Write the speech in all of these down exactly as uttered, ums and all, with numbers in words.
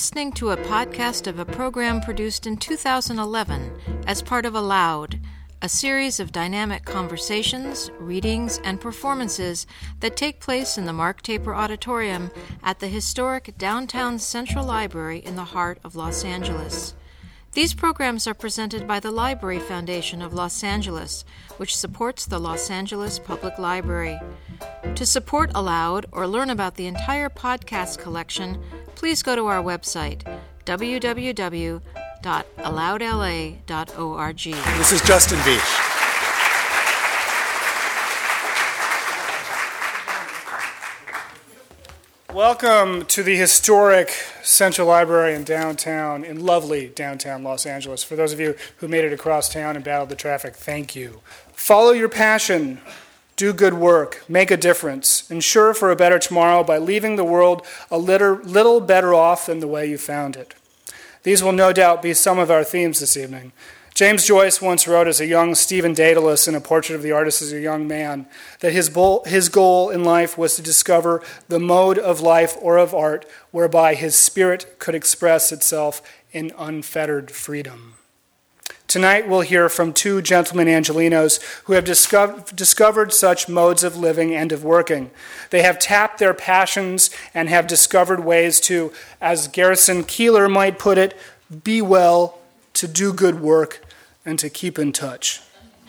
listening to a podcast of a program produced in two thousand eleven as part of Aloud, a series of dynamic conversations, readings, and performances that take place in the Mark Taper Auditorium at the historic downtown Central Library in the heart of Los Angeles. These programs are presented by the Library Foundation of Los Angeles, which supports the Los Angeles Public Library. To support Aloud or learn about the entire podcast collection, please go to our website, w w w dot aloud l a dot org. This is Justin Beach. Welcome to the historic Central Library in downtown, in lovely downtown Los Angeles. For those of you who made it across town and battled the traffic, thank you. Follow your passion. Do good work. Make a difference. Ensure for a better tomorrow by leaving the world a little, little better off than the way you found it. These will no doubt be some of our themes this evening. James Joyce once wrote as a young Stephen Dedalus in A Portrait of the Artist as a Young Man that his, bo- his goal in life was to discover the mode of life or of art whereby his spirit could express itself in unfettered freedom. Tonight we'll hear from two gentlemen Angelenos who have discover- discovered such modes of living and of working. They have tapped their passions and have discovered ways to, as Garrison Keillor might put it, be well, to do good work, and to keep in touch.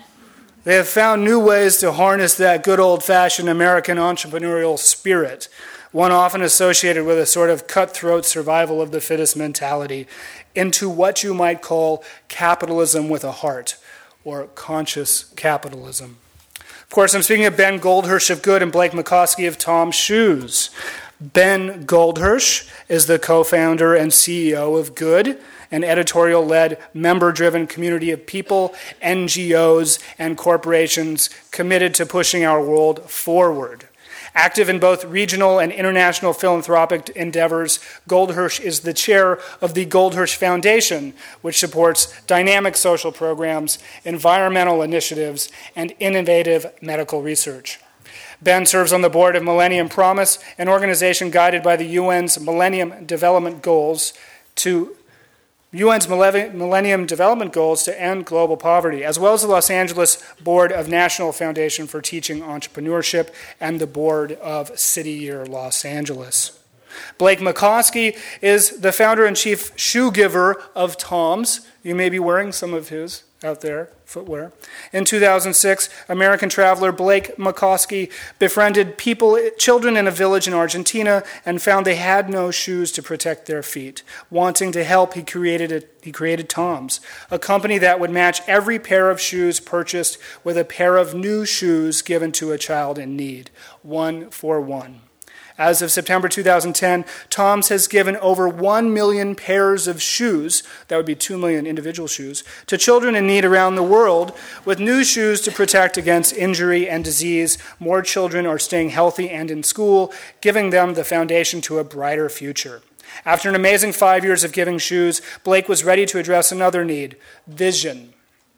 They have found new ways to harness that good old-fashioned American entrepreneurial spirit, one often associated with a sort of cutthroat survival of the fittest mentality, into what you might call capitalism with a heart, or conscious capitalism. Of course, I'm speaking of Ben Goldhirsch of Good and Blake McCoskey of Tom's Shoes. Ben Goldhirsch is the co-founder and C E O of Good, an editorial-led, member-driven community of people, N G Os, and corporations committed to pushing our world forward. Active in both regional and international philanthropic endeavors, Goldhirsch is the chair of the Goldhirsch Foundation, which supports dynamic social programs, environmental initiatives, and innovative medical research. Ben serves on the board of Millennium Promise, an organization guided by the U N's Millennium Development Goals to U N's Millennium Development Goals to end global poverty, as well as the Los Angeles Board of National Foundation for Teaching Entrepreneurship and the Board of City Year Los Angeles. Blake McCoskey is the founder and chief shoe giver of Tom's. You may be wearing some of his out there, footwear. In two thousand six, American traveler Blake McCoskey befriended people, children in a village in Argentina and found they had no shoes to protect their feet. Wanting to help, he created a, he created Tom's, a company that would match every pair of shoes purchased with a pair of new shoes given to a child in need, one for one. As of September two thousand ten, Tom's has given over one million pairs of shoes, that would be two million individual shoes, to children in need around the world. With new shoes to protect against injury and disease, more children are staying healthy and in school, giving them the foundation to a brighter future. After an amazing five years of giving shoes, Blake was ready to address another need, vision.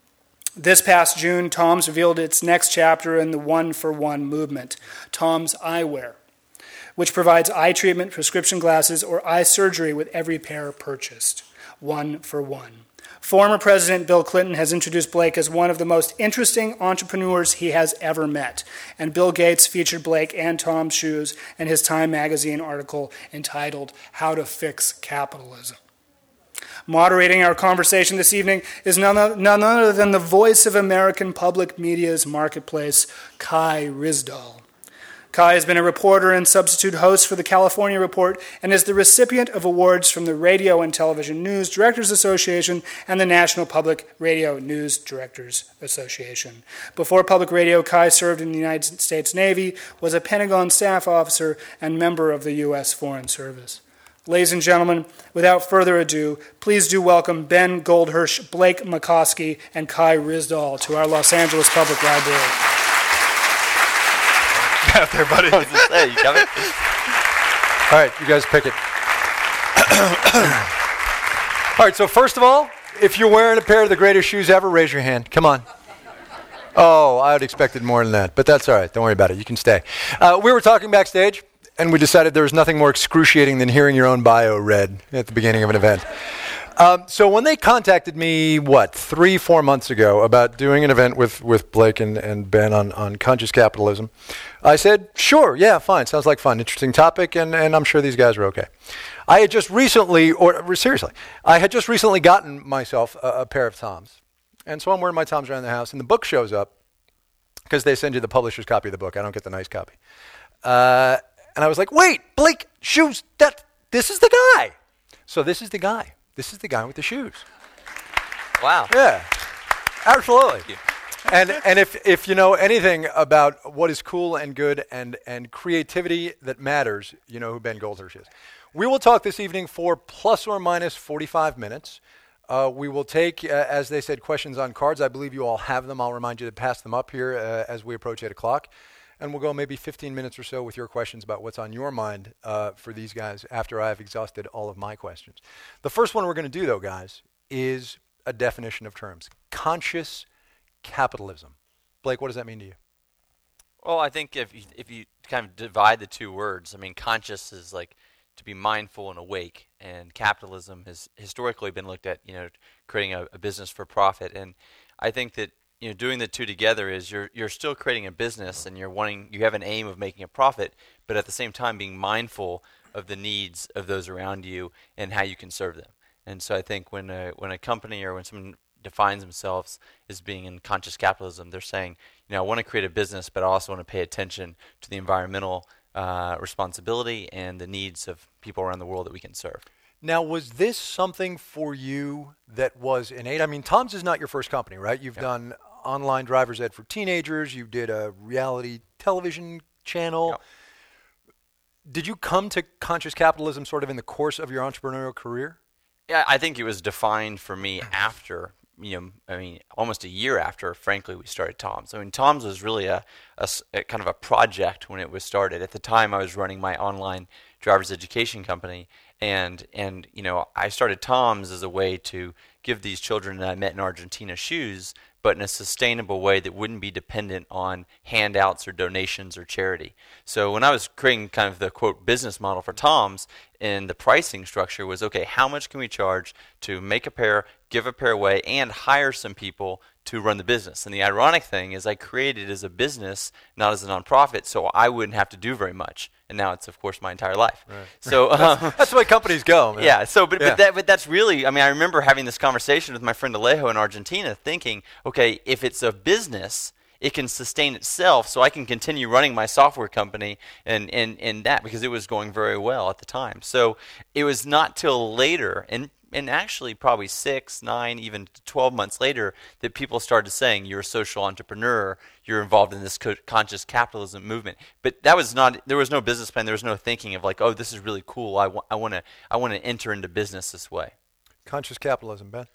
This past June, Tom's revealed its next chapter in the one-for-one movement, Tom's Eyewear, which provides eye treatment, prescription glasses, or eye surgery with every pair purchased, one for one. Former President Bill Clinton has introduced Blake as one of the most interesting entrepreneurs he has ever met, and Bill Gates featured Blake and Tom's Shoes in his Time magazine article entitled How to Fix Capitalism. Moderating our conversation this evening is none other, none other than the voice of American public media's marketplace, Kai Ryssdal. Kai has been a reporter and substitute host for the California Report and is the recipient of awards from the Radio and Television News Directors Association and the National Public Radio News Directors Association. Before public radio, Kai served in the United States Navy, was a Pentagon staff officer, and member of the U S Foreign Service. Ladies and gentlemen, without further ado, please do welcome Ben Goldhirsch, Blake McCoskey, and Kai Ryssdal to our Los Angeles Public Library. Out there, buddy. I was going to say, you coming? All right, you guys pick it. All right, so first of all, if you're wearing a pair of the greatest shoes ever, raise your hand. Come on. Oh, I would expected more than that, but that's all right. Don't worry about it. You can stay. Uh, we were talking backstage, and we decided there was nothing more excruciating than hearing your own bio read at the beginning of an event. Um, so when they contacted me, what, three, four months ago about doing an event with, with Blake and, and Ben on, on conscious capitalism, I said, sure, yeah, fine, sounds like fun, interesting topic, and, and I'm sure these guys are okay. I had just recently, or seriously, I had just recently gotten myself a, a pair of Toms. And so I'm wearing my Toms around the house, and the book shows up, because they send you the publisher's copy of the book. I don't get the nice copy. Uh, and I was like, wait, Blake, shoes, that, this is the guy. So this is the guy. This is the guy with the shoes. Wow. Yeah, absolutely. And and if, if you know anything about what is cool and good and, and creativity that matters, you know who Ben Goldhirsch is. We will talk this evening for plus or minus forty-five minutes. Uh, we will take, uh, as they said, questions on cards. I believe you all have them. I'll remind you to pass them up here uh, as we approach eight o'clock. And we'll go maybe fifteen minutes or so with your questions about what's on your mind uh, for these guys after I've exhausted all of my questions. The first one we're going to do, though, guys, is a definition of terms. Conscious capitalism. Blake, what does that mean to you? Well, I think if you, if you kind of divide the two words, I mean, conscious is like to be mindful and awake, and capitalism has historically been looked at, you know, creating a, a business for profit. And I think that, you know, doing the two together is you're you're still creating a business, and you're wanting, you have an aim of making a profit, but at the same time being mindful of the needs of those around you and how you can serve them. And so I think when a, when a company or when someone defines themselves as being in conscious capitalism, they're saying, you know, I want to create a business, but I also want to pay attention to the environmental uh, responsibility and the needs of people around the world that we can serve. Now, was this something for you that was innate? I mean, Tom's is not your first company, right? You've yeah. done online driver's ed for teenagers. You did a reality television channel. Yeah. Did you come to conscious capitalism sort of in the course of your entrepreneurial career? Yeah, I think it was defined for me after, you know, I mean, almost a year after, frankly, we started Tom's. I mean, Tom's was really a, a, a kind of a project when it was started. At the time, I was running my online driver's education company, and, and you know, I started Tom's as a way to give these children that I met in Argentina shoes, but in a sustainable way that wouldn't be dependent on handouts or donations or charity. So when I was creating kind of the, quote, business model for Tom's, and the pricing structure was, okay, how much can we charge to make a pair, give a pair away, and hire some people to run the business? And the ironic thing is I created it as a business, not as a nonprofit, so I wouldn't have to do very much. And now it's, of course, my entire life. Right. So um, that's, that's the way companies go, man. Yeah. So, but yeah. but that but that's really. I mean, I remember having this conversation with my friend Alejo in Argentina, thinking, okay, if it's a business, it can sustain itself, so I can continue running my software company and and and that, because it was going very well at the time. So it was not till later, and and actually probably six, nine, even twelve months later, that people started saying, you're a social entrepreneur, you're involved in this co- conscious capitalism movement. But that was not, there was no business plan, there was no thinking of like, oh, this is really cool, I, wa- I want to I want to enter into business this way. Conscious capitalism, Ben?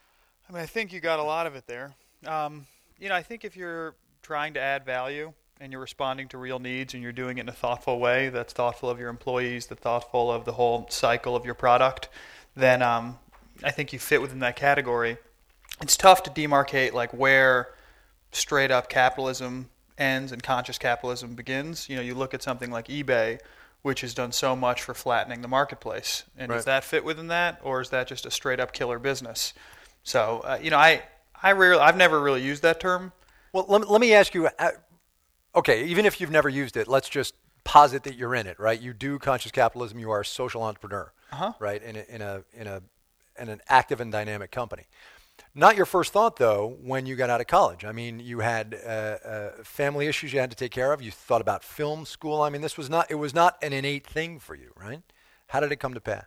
I mean, I think you got a lot of it there. Um, you know, I think if you're trying to add value and you're responding to real needs and you're doing it in a thoughtful way that's thoughtful of your employees, that's thoughtful of the whole cycle of your product, then um, I think you fit within that category. It's tough to demarcate like where straight up capitalism ends and conscious capitalism begins. You know, you look at something like eBay, which has done so much for flattening the marketplace. And right. Does that fit within that, or is that just a straight up killer business? So, uh, you know, I, I rarely, I've never really used that term. Well, let me, let me ask you, uh, okay, even if you've never used it, let's just posit that you're in it, right? You do conscious capitalism, you are a social entrepreneur, uh-huh. right, in a, in a in a in an active and dynamic company. Not your first thought, though, when you got out of college. I mean, you had uh, uh, family issues you had to take care of. You thought about film school. I mean, this was not, it was not an innate thing for you, right? How did it come to pass?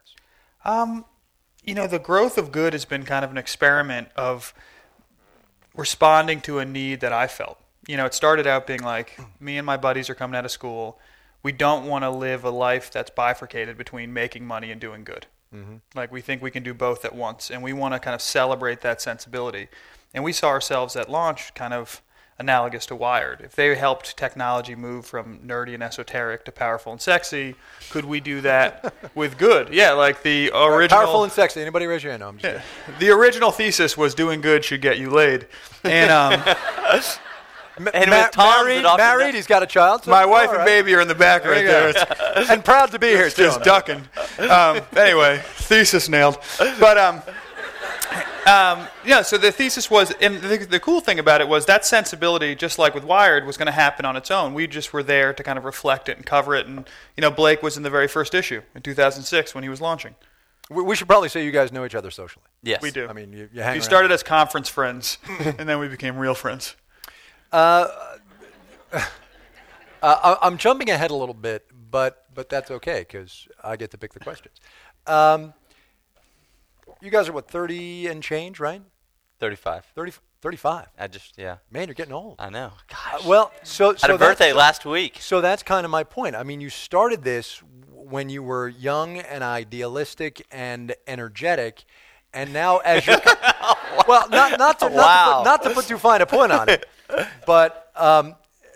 Um, you know, the growth of good has been kind of an experiment of responding to a need that I felt. You know, it started out being like, me and my buddies are coming out of school. We don't want to live a life that's bifurcated between making money and doing good. Mm-hmm. Like, we think we can do both at once, and we want to kind of celebrate that sensibility. And we saw ourselves at launch kind of analogous to Wired. If they helped technology move from nerdy and esoteric to powerful and sexy, could we do that with good? Yeah, like the original... Powerful and sexy. Anybody raise your hand? No, I'm just yeah. The original thesis was doing good should get you laid. And um, and Ma- with Tom's married, adopted married, dad- he's got a child. So My all wife right. and baby are in the back right you there. go. It's And proud to be here, too. just ducking. Um, anyway, thesis nailed. But um, um, yeah, so the thesis was, and the, the cool thing about it was that sensibility, just like with Wired, was going to happen on its own. We just were there to kind of reflect it and cover it. And you know, Blake was in the very first issue in two thousand six when he was launching. We, we should probably say you guys know each other socially. Yes. We do. I mean, you, you hang We around. started as conference friends, and then we became real friends. Uh, I, I'm jumping ahead a little bit, but but that's okay because I get to pick the questions. Um, you guys are what, thirty and change, right? thirty-five. thirty, thirty-five. I just, yeah. Man, you're getting old. I know. Uh, Gosh. well, so Had so a that's- birthday last week. So that's kind of my point. I mean, you started this when you were young and idealistic and energetic, and now as you well, not not to, not, Wow. to put, not to put too fine a point on it, but um,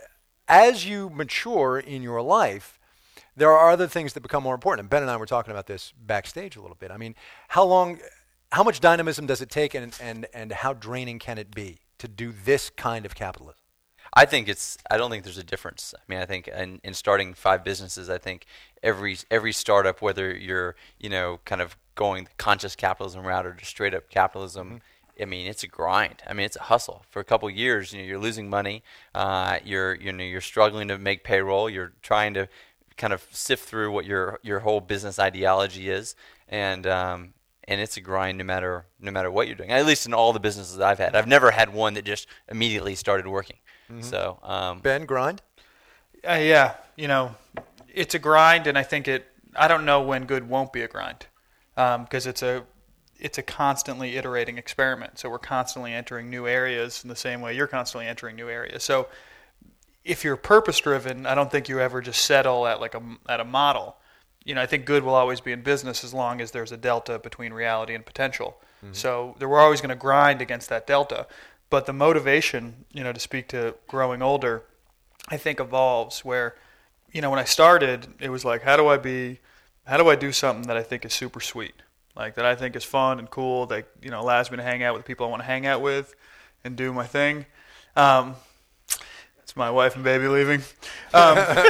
as you mature in your life, there are other things that become more important. And Ben and I were talking about this backstage a little bit. I mean, how long, how much dynamism does it take, and and and how draining can it be to do this kind of capitalism? I think it's. I don't think there's a difference. I mean, I think in, in starting five businesses, I think every every startup, whether you're you know kind of going the conscious capitalism route or just straight up capitalism, mm-hmm. I mean, it's a grind. I mean, it's a hustle. For a couple of years, you know, you're losing money. Uh, you're you know you're struggling to make payroll. You're trying to kind of sift through what your your whole business ideology is, and um, and it's a grind no matter no matter what you're doing. At least in all the businesses I've had, I've never had one that just immediately started working. Mm-hmm. So, um, Ben, grind? Uh, yeah, you know, it's a grind, and I think it. I don't know when good won't be a grind, because um, it's a it's a constantly iterating experiment. So we're constantly entering new areas in the same way you're constantly entering new areas. So if you're purpose driven, I don't think you ever just settle at like a at a model. You know, I think good will always be in business as long as there's a delta between reality and potential. Mm-hmm. So we're always going to grind against that delta. But the motivation, you know, to speak to growing older, I think evolves where, you know, when I started, it was like, how do I be, how do I do something that I think is super sweet? Like that I think is fun and cool, that, you know, allows me to hang out with the people I want to hang out with and do my thing. Um, it's my wife and baby leaving. Um,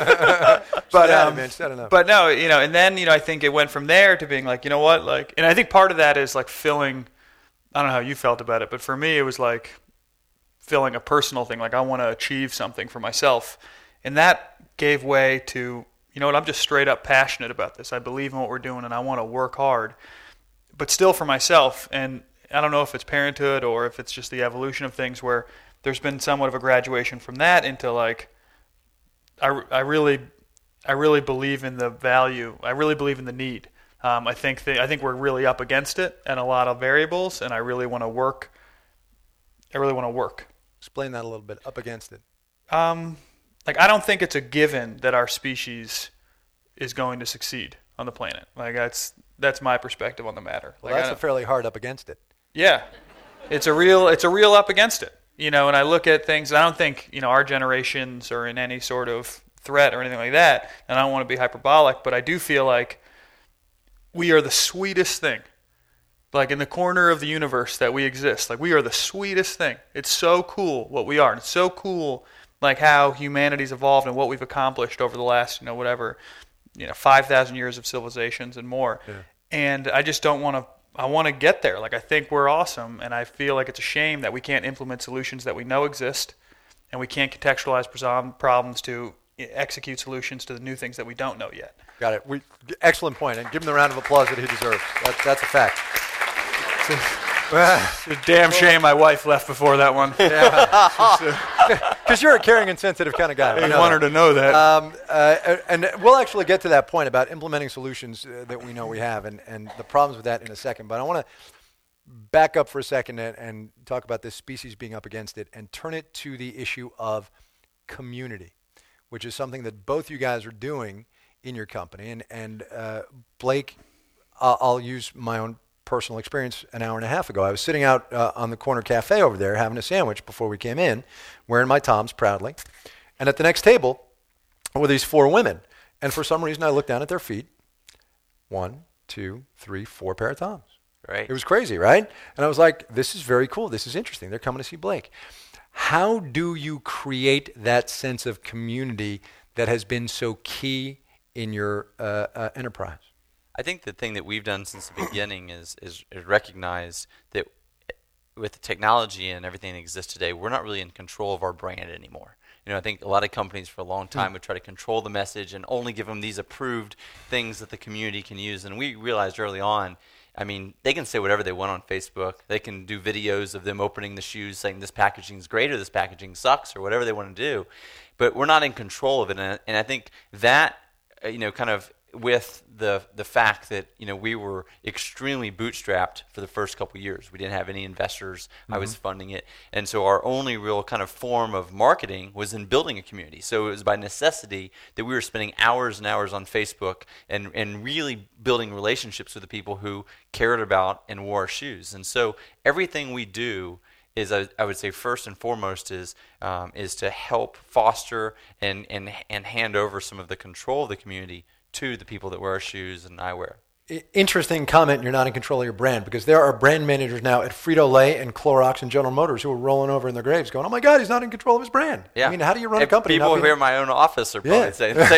but, um, man, shut it up. but no, you know, and then, you know, I think it went from there to being like, you know what, like, and I think part of that is like filling, I don't know how you felt about it, but for me, it was like, filling a personal thing, like I want to achieve something for myself. And that gave way to, you know what, I'm just straight up passionate about this. I believe in what we're doing and I want to work hard, but still for myself. And I don't know if it's parenthood or if it's just the evolution of things where there's been somewhat of a graduation from that into like, I, I really, I really believe in the value. I really believe in the need. Um, I think the, I think we're really up against it and a lot of variables, and I really want to work. I really want to work. Explain that a little bit. Up against it. Um, like I don't think it's a given that our species is going to succeed on the planet. Like that's that's my perspective on the matter. Well, like, that's a fairly hard up against it. Yeah, it's a real it's a real up against it. You know, and I look at things. I don't think you know our generations are in any sort of threat or anything like that. And I don't want to be hyperbolic, but I do feel like we are the sweetest thing. Like in the corner of the universe that we exist. Like we are the sweetest thing. It's so cool what we are. And it's so cool like how humanity's evolved and what we've accomplished over the last, you know, whatever, you know, five thousand years of civilizations and more. Yeah. And I just don't want to, I want to get there. Like I think we're awesome. And I feel like it's a shame that we can't implement solutions that we know exist. And we can't contextualize problems to execute solutions to the new things that we don't know yet. Got it. We, excellent point. And give him the round of applause that he deserves. That, that's a fact. It's a damn shame my wife left before that one. Because you're a caring and sensitive kind of guy. I didn't want her to know that. Um, uh, and we'll actually get to that point about implementing solutions uh, that we know we have and, and the problems with that in a second. But I want to back up for a second and, and talk about this species being up against it and turn it to the issue of community, which is something that both you guys are doing in your company. And, and uh, Blake, uh, I'll use my own personal experience. An hour and a half ago, I was sitting out uh, on the corner cafe over there having a sandwich before we came in, wearing my Toms proudly. And at the next table were these four women. And for some reason, I looked down at their feet. One, two, three, four pair of Toms. Right. It was crazy, right? And I was like, this is very cool. This is interesting. They're coming to see Blake. How do you create that sense of community that has been so key in your uh, uh, enterprise? I think the thing that we've done since the beginning is, is is recognize that with the technology and everything that exists today, we're not really in control of our brand anymore. You know, I think a lot of companies for a long time would try to control the message and only give them these approved things that the community can use. And we realized early on, I mean, they can say whatever they want on Facebook. They can do videos of them opening the shoes saying this packaging is great or this packaging sucks or whatever they want to do. But we're not in control of it. And, and I think that, uh, you know, kind of with the the fact that, you know, we were extremely bootstrapped for the first couple of years. We didn't have any investors. Mm-hmm. I was funding it. And so our only real kind of form of marketing was in building a community. So it was by necessity that we were spending hours and hours on Facebook and, and really building relationships with the people who cared about and wore our shoes. And so everything we do is, I, I would say, first and foremost is um, is to help foster and, and, and hand over some of the control of the community to the people that wear our shoes and eyewear. Interesting comment, you're not in control of your brand, because there are brand managers now at Frito-Lay and Clorox and General Motors who are rolling over in their graves going, oh my God, he's not in control of his brand. Yeah. I mean, how do you run and a company? People here in my own office are probably yeah. saying the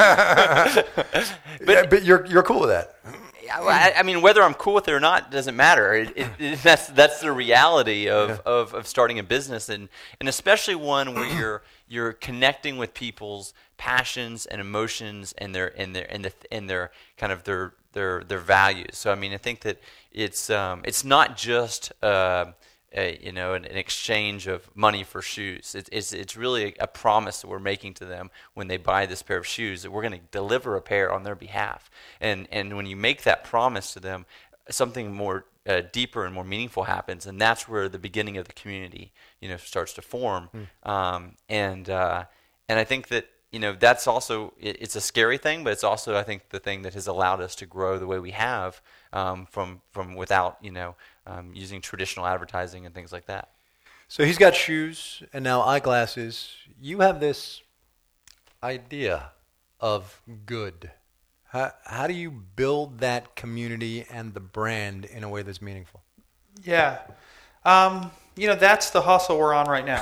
same thing. but, yeah, but you're you're cool with that. I, I mean, whether I'm cool with it or not doesn't matter. It, it, it, that's that's the reality of, yeah. of, of starting a business, and, and especially one where you're you're connecting with people's passions and emotions and their and their and, the, and their kind of their their their values. So I mean, I think that it's um, it's not just uh, a, you know an, an exchange of money for shoes. It's it's, it's really a, a promise that we're making to them when they buy this pair of shoes that we're going to deliver a pair on their behalf. And and when you make that promise to them, something more uh, deeper and more meaningful happens, and that's where the beginning of the community, you know, starts to form. Mm. Um, and uh, and I think that, you know, that's also it, it's a scary thing, but it's also, I think, the thing that has allowed us to grow the way we have um, from from without, you know, um, using traditional advertising and things like that. So he's got shoes and now eyeglasses. You have this idea of good. How, how do you build that community and the brand in a way that's meaningful? Yeah. Um, you know, that's the hustle we're on right now.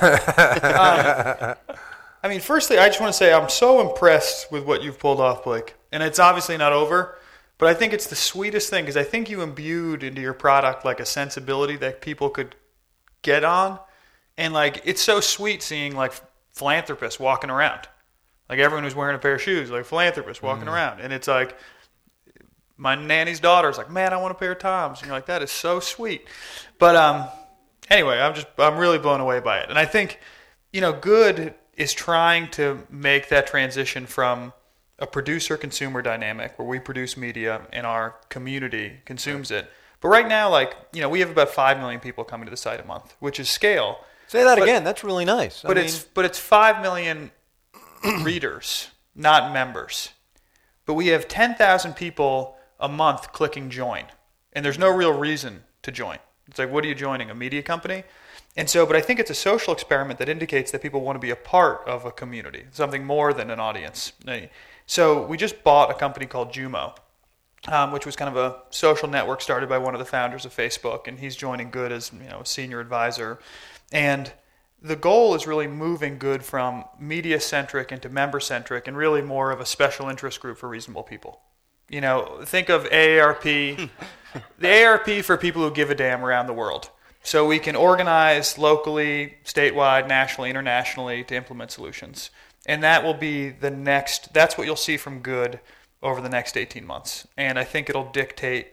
um, I mean, firstly, I just want to say I'm so impressed with what you've pulled off, Blake. And it's obviously not over, but I think it's the sweetest thing because I think you imbued into your product like a sensibility that people could get on. And like, it's so sweet seeing like philanthropists walking around. Like everyone who's wearing a pair of shoes, like philanthropists walking mm. around. And it's like, my nanny's daughter's like, man, I want a pair of Toms. And you're like, that is so sweet. But um, anyway, I'm just, I'm really blown away by it. And I think, you know, Good is trying to make that transition from a producer-consumer dynamic where we produce media and our community consumes it. But right now, like, you know, we have about five million people coming to the site a month, which is scale. Say that but, again. That's really nice. But I mean, it's but it's five million readers, not members. But we have ten thousand people a month clicking join. And there's no real reason to join. It's like, what are you joining, a media company? And so, but I think it's a social experiment that indicates that people want to be a part of a community, something more than an audience. So we just bought a company called Jumo, um, which was kind of a social network started by one of the founders of Facebook, and he's joining Good as, you know, a senior advisor. And the goal is really moving Good from media-centric into member-centric and really more of a special interest group for reasonable people. You know, think of A A R P, the A A R P for people who give a damn around the world. So we can organize locally, statewide, nationally, internationally to implement solutions. And that will be the next, that's what you'll see from Good over the next eighteen months. And I think it'll dictate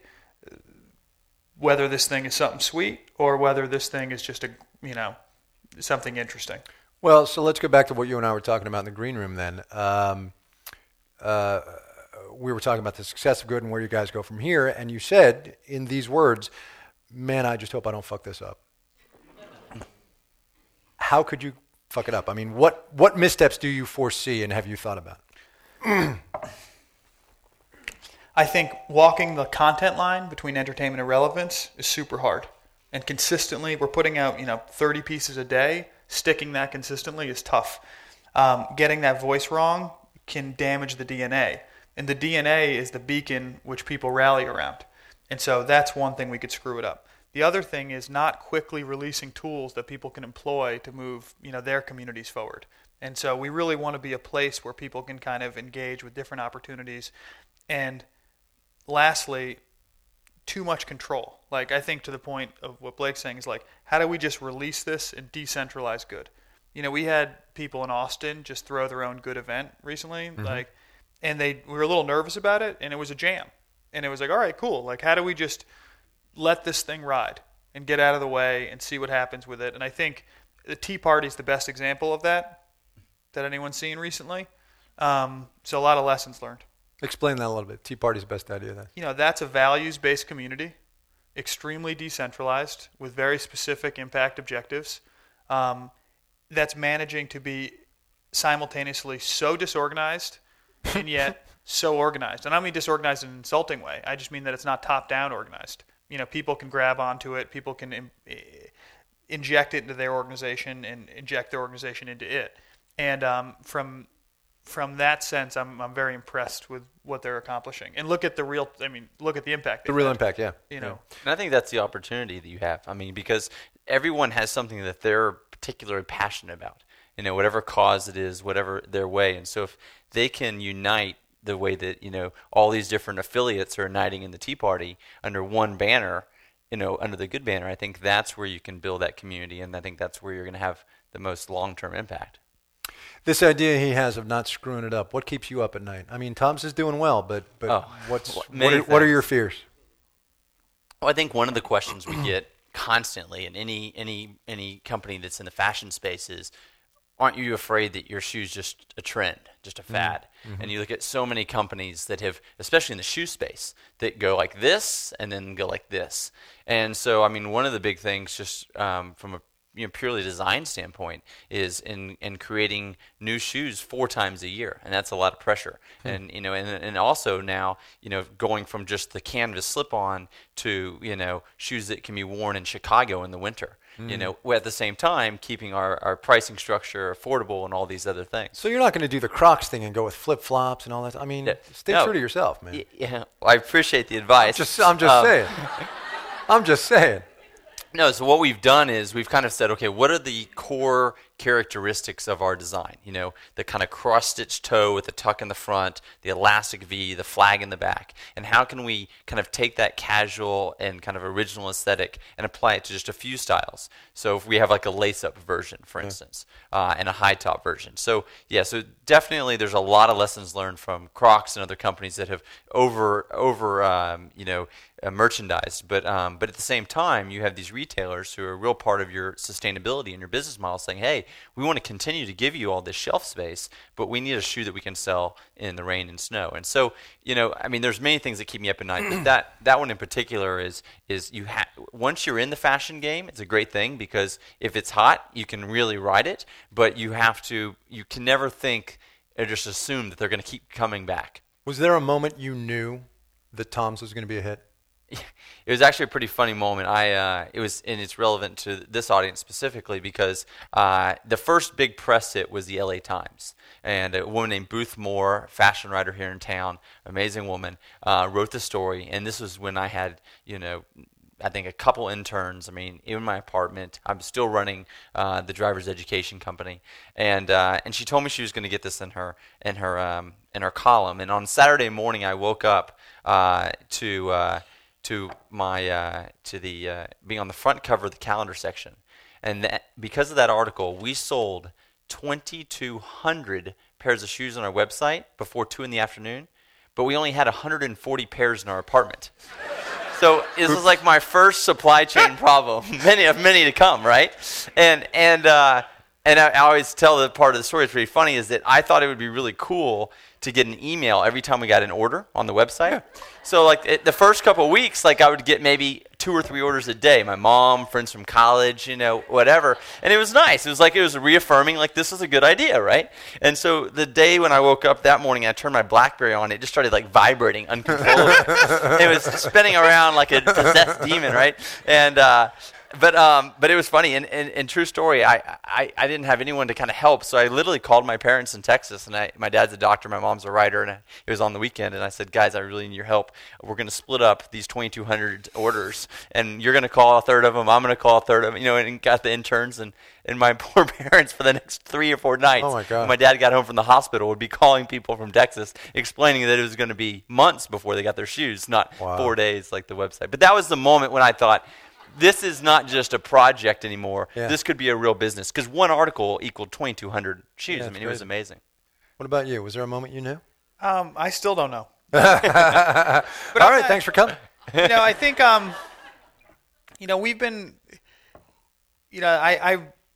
whether this thing is something sweet or whether this thing is just a, you know, something interesting. Well, so let's go back to what you and I were talking about in the green room then. Um, uh, we were talking about the success of Good and where you guys go from here. And you said in these words, man, I just hope I don't fuck this up. How could you fuck it up? I mean, what, what missteps do you foresee and have you thought about? I think walking the content line between entertainment and relevance is super hard. And consistently, we're putting out, you know, thirty pieces a day. Sticking that consistently is tough. Um, getting that voice wrong can damage the D N A. And the D N A is the beacon which people rally around. And so that's one thing we could screw it up. The other thing is not quickly releasing tools that people can employ to move, you know, their communities forward. And so we really want to be a place where people can kind of engage with different opportunities. And lastly, too much control. Like, I think to the point of what Blake's saying is like, how do we just release this and decentralize good? You know, we had people in Austin just throw their own good event recently, mm-hmm. like, and they we were a little nervous about it, and it was a jam. And it was like, all right, cool. Like, how do we just let this thing ride and get out of the way and see what happens with it? And I think the Tea Party is the best example of that that anyone's seen recently. Um, so a lot of lessons learned. Explain that a little bit. Tea Party's best idea then. You know, that's a values-based community, extremely decentralized, with very specific impact objectives, um, that's managing to be simultaneously so disorganized and yet so organized. And I don't mean disorganized in an insulting way. I just mean that it's not top-down organized. You know, people can grab onto it. People can in, inject it into their organization and inject their organization into it. And um, from from that sense, I'm I'm very impressed with what they're accomplishing. And look at the real, I mean, look at the impact. The real had, impact, yeah. You know, and I think that's the opportunity that you have. I mean, because everyone has something that they're particularly passionate about. You know, whatever cause it is, whatever their way. And so if they can unite the way that, you know, all these different affiliates are uniting in the Tea Party under one banner, you know, under the good banner, I think that's where you can build that community, and I think that's where you're going to have the most long-term impact. This idea he has of not screwing it up, what keeps you up at night? I mean, Tom's is doing well, but but oh, what's well, what, are, what are your fears? Well, I think one of the questions we get constantly in any any any company that's in the fashion space is, aren't you afraid that your shoe's just a trend, just a fad? Mm-hmm. And you look at so many companies that have, especially in the shoe space, that go like this and then go like this. And so, I mean, one of the big things just um, from a you know, purely design standpoint is in, in creating new shoes four times a year, and that's a lot of pressure. Hmm. And you know, and and also now, you know, going from just the canvas slip-on to, you know, shoes that can be worn in Chicago in the winter. Hmm. You know, at the same time keeping our, our pricing structure affordable and all these other things. So you're not going to do the Crocs thing and go with flip-flops and all that. I mean, yeah. stay no. true to yourself, man. Yeah, well, I appreciate the advice. I'm just, I'm just um, saying. I'm just saying. No, so what we've done is we've kind of said, okay, what are the core characteristics of our design? You know, the kind of cross-stitch toe with the tuck in the front, the elastic V, the flag in the back. And how can we kind of take that casual and kind of original aesthetic and apply it to just a few styles? So if we have like a lace-up version, for yeah. instance, uh, and a high-top version. So, yeah, so definitely there's a lot of lessons learned from Crocs and other companies that have over, over um, you know, Uh, merchandised, but um, but at the same time, you have these retailers who are a real part of your sustainability and your business model, saying, "Hey, we want to continue to give you all this shelf space, but we need a shoe that we can sell in the rain and snow." And so, you know, I mean, there's many things that keep me up at night, but that that one in particular is is you ha- once you're in the fashion game, it's a great thing because if it's hot, you can really ride it, but you have to, you can never think or just assume that they're going to keep coming back. Was there a moment you knew that Tom's was going to be a hit? It was actually a pretty funny moment. I uh, it was, and it's relevant to this audience specifically because uh, the first big press hit was the L A Times, and a woman named Booth Moore, fashion writer here in town, amazing woman, uh, wrote the story. And this was when I had, you know, I think a couple interns. I mean, in my apartment, I'm still running uh, the driver's education company, and uh, and she told me she was going to get this in her in her um, in her column. And on Saturday morning, I woke up uh, to. Uh, to my uh, to the uh, being on the front cover of the calendar section, and that, because of that article, we sold twenty-two hundred pairs of shoes on our website before two in the afternoon, but we only had one hundred forty pairs in our apartment. So this was like my first supply chain problem, many of many to come, right? And and uh, and I, I always tell the part of the story that's pretty funny is that I thought it would be really cool to get an email every time we got an order on the website. Yeah. So like it, the first couple of weeks, like I would get maybe two or three orders a day. My mom, friends from college, you know, whatever. And it was nice. It was like it was reaffirming like this is a good idea, right? And so the day when I woke up that morning, I turned my BlackBerry on. It just started like vibrating uncontrollably. It was spinning around like a possessed demon, right? And uh, but um, but it was funny, and, and, and true story. I, I, I didn't have anyone to kind of help, so I literally called my parents in Texas, and I, my dad's a doctor, my mom's a writer, and I, it was on the weekend, and I said, guys, I really need your help. We're going to split up these twenty-two hundred orders, and you're going to call a third of them, I'm going to call a third of them, you know, and got the interns, and, and my poor parents for the next three or four nights. Oh my God. When my dad got home from the hospital, would be calling people from Texas, explaining that it was going to be months before they got their shoes, not Wow. four days like the website. But that was the moment when I thought, this is not just a project anymore. Yeah. This could be a real business. Because one article equaled twenty-two hundred shoes. Yeah, I it's mean, it was crazy. amazing. What about you? Was there a moment you knew? Um, I still don't know. All I'm right, not- thanks for coming. You know, I think, um, you know, we've been, you know, I, I,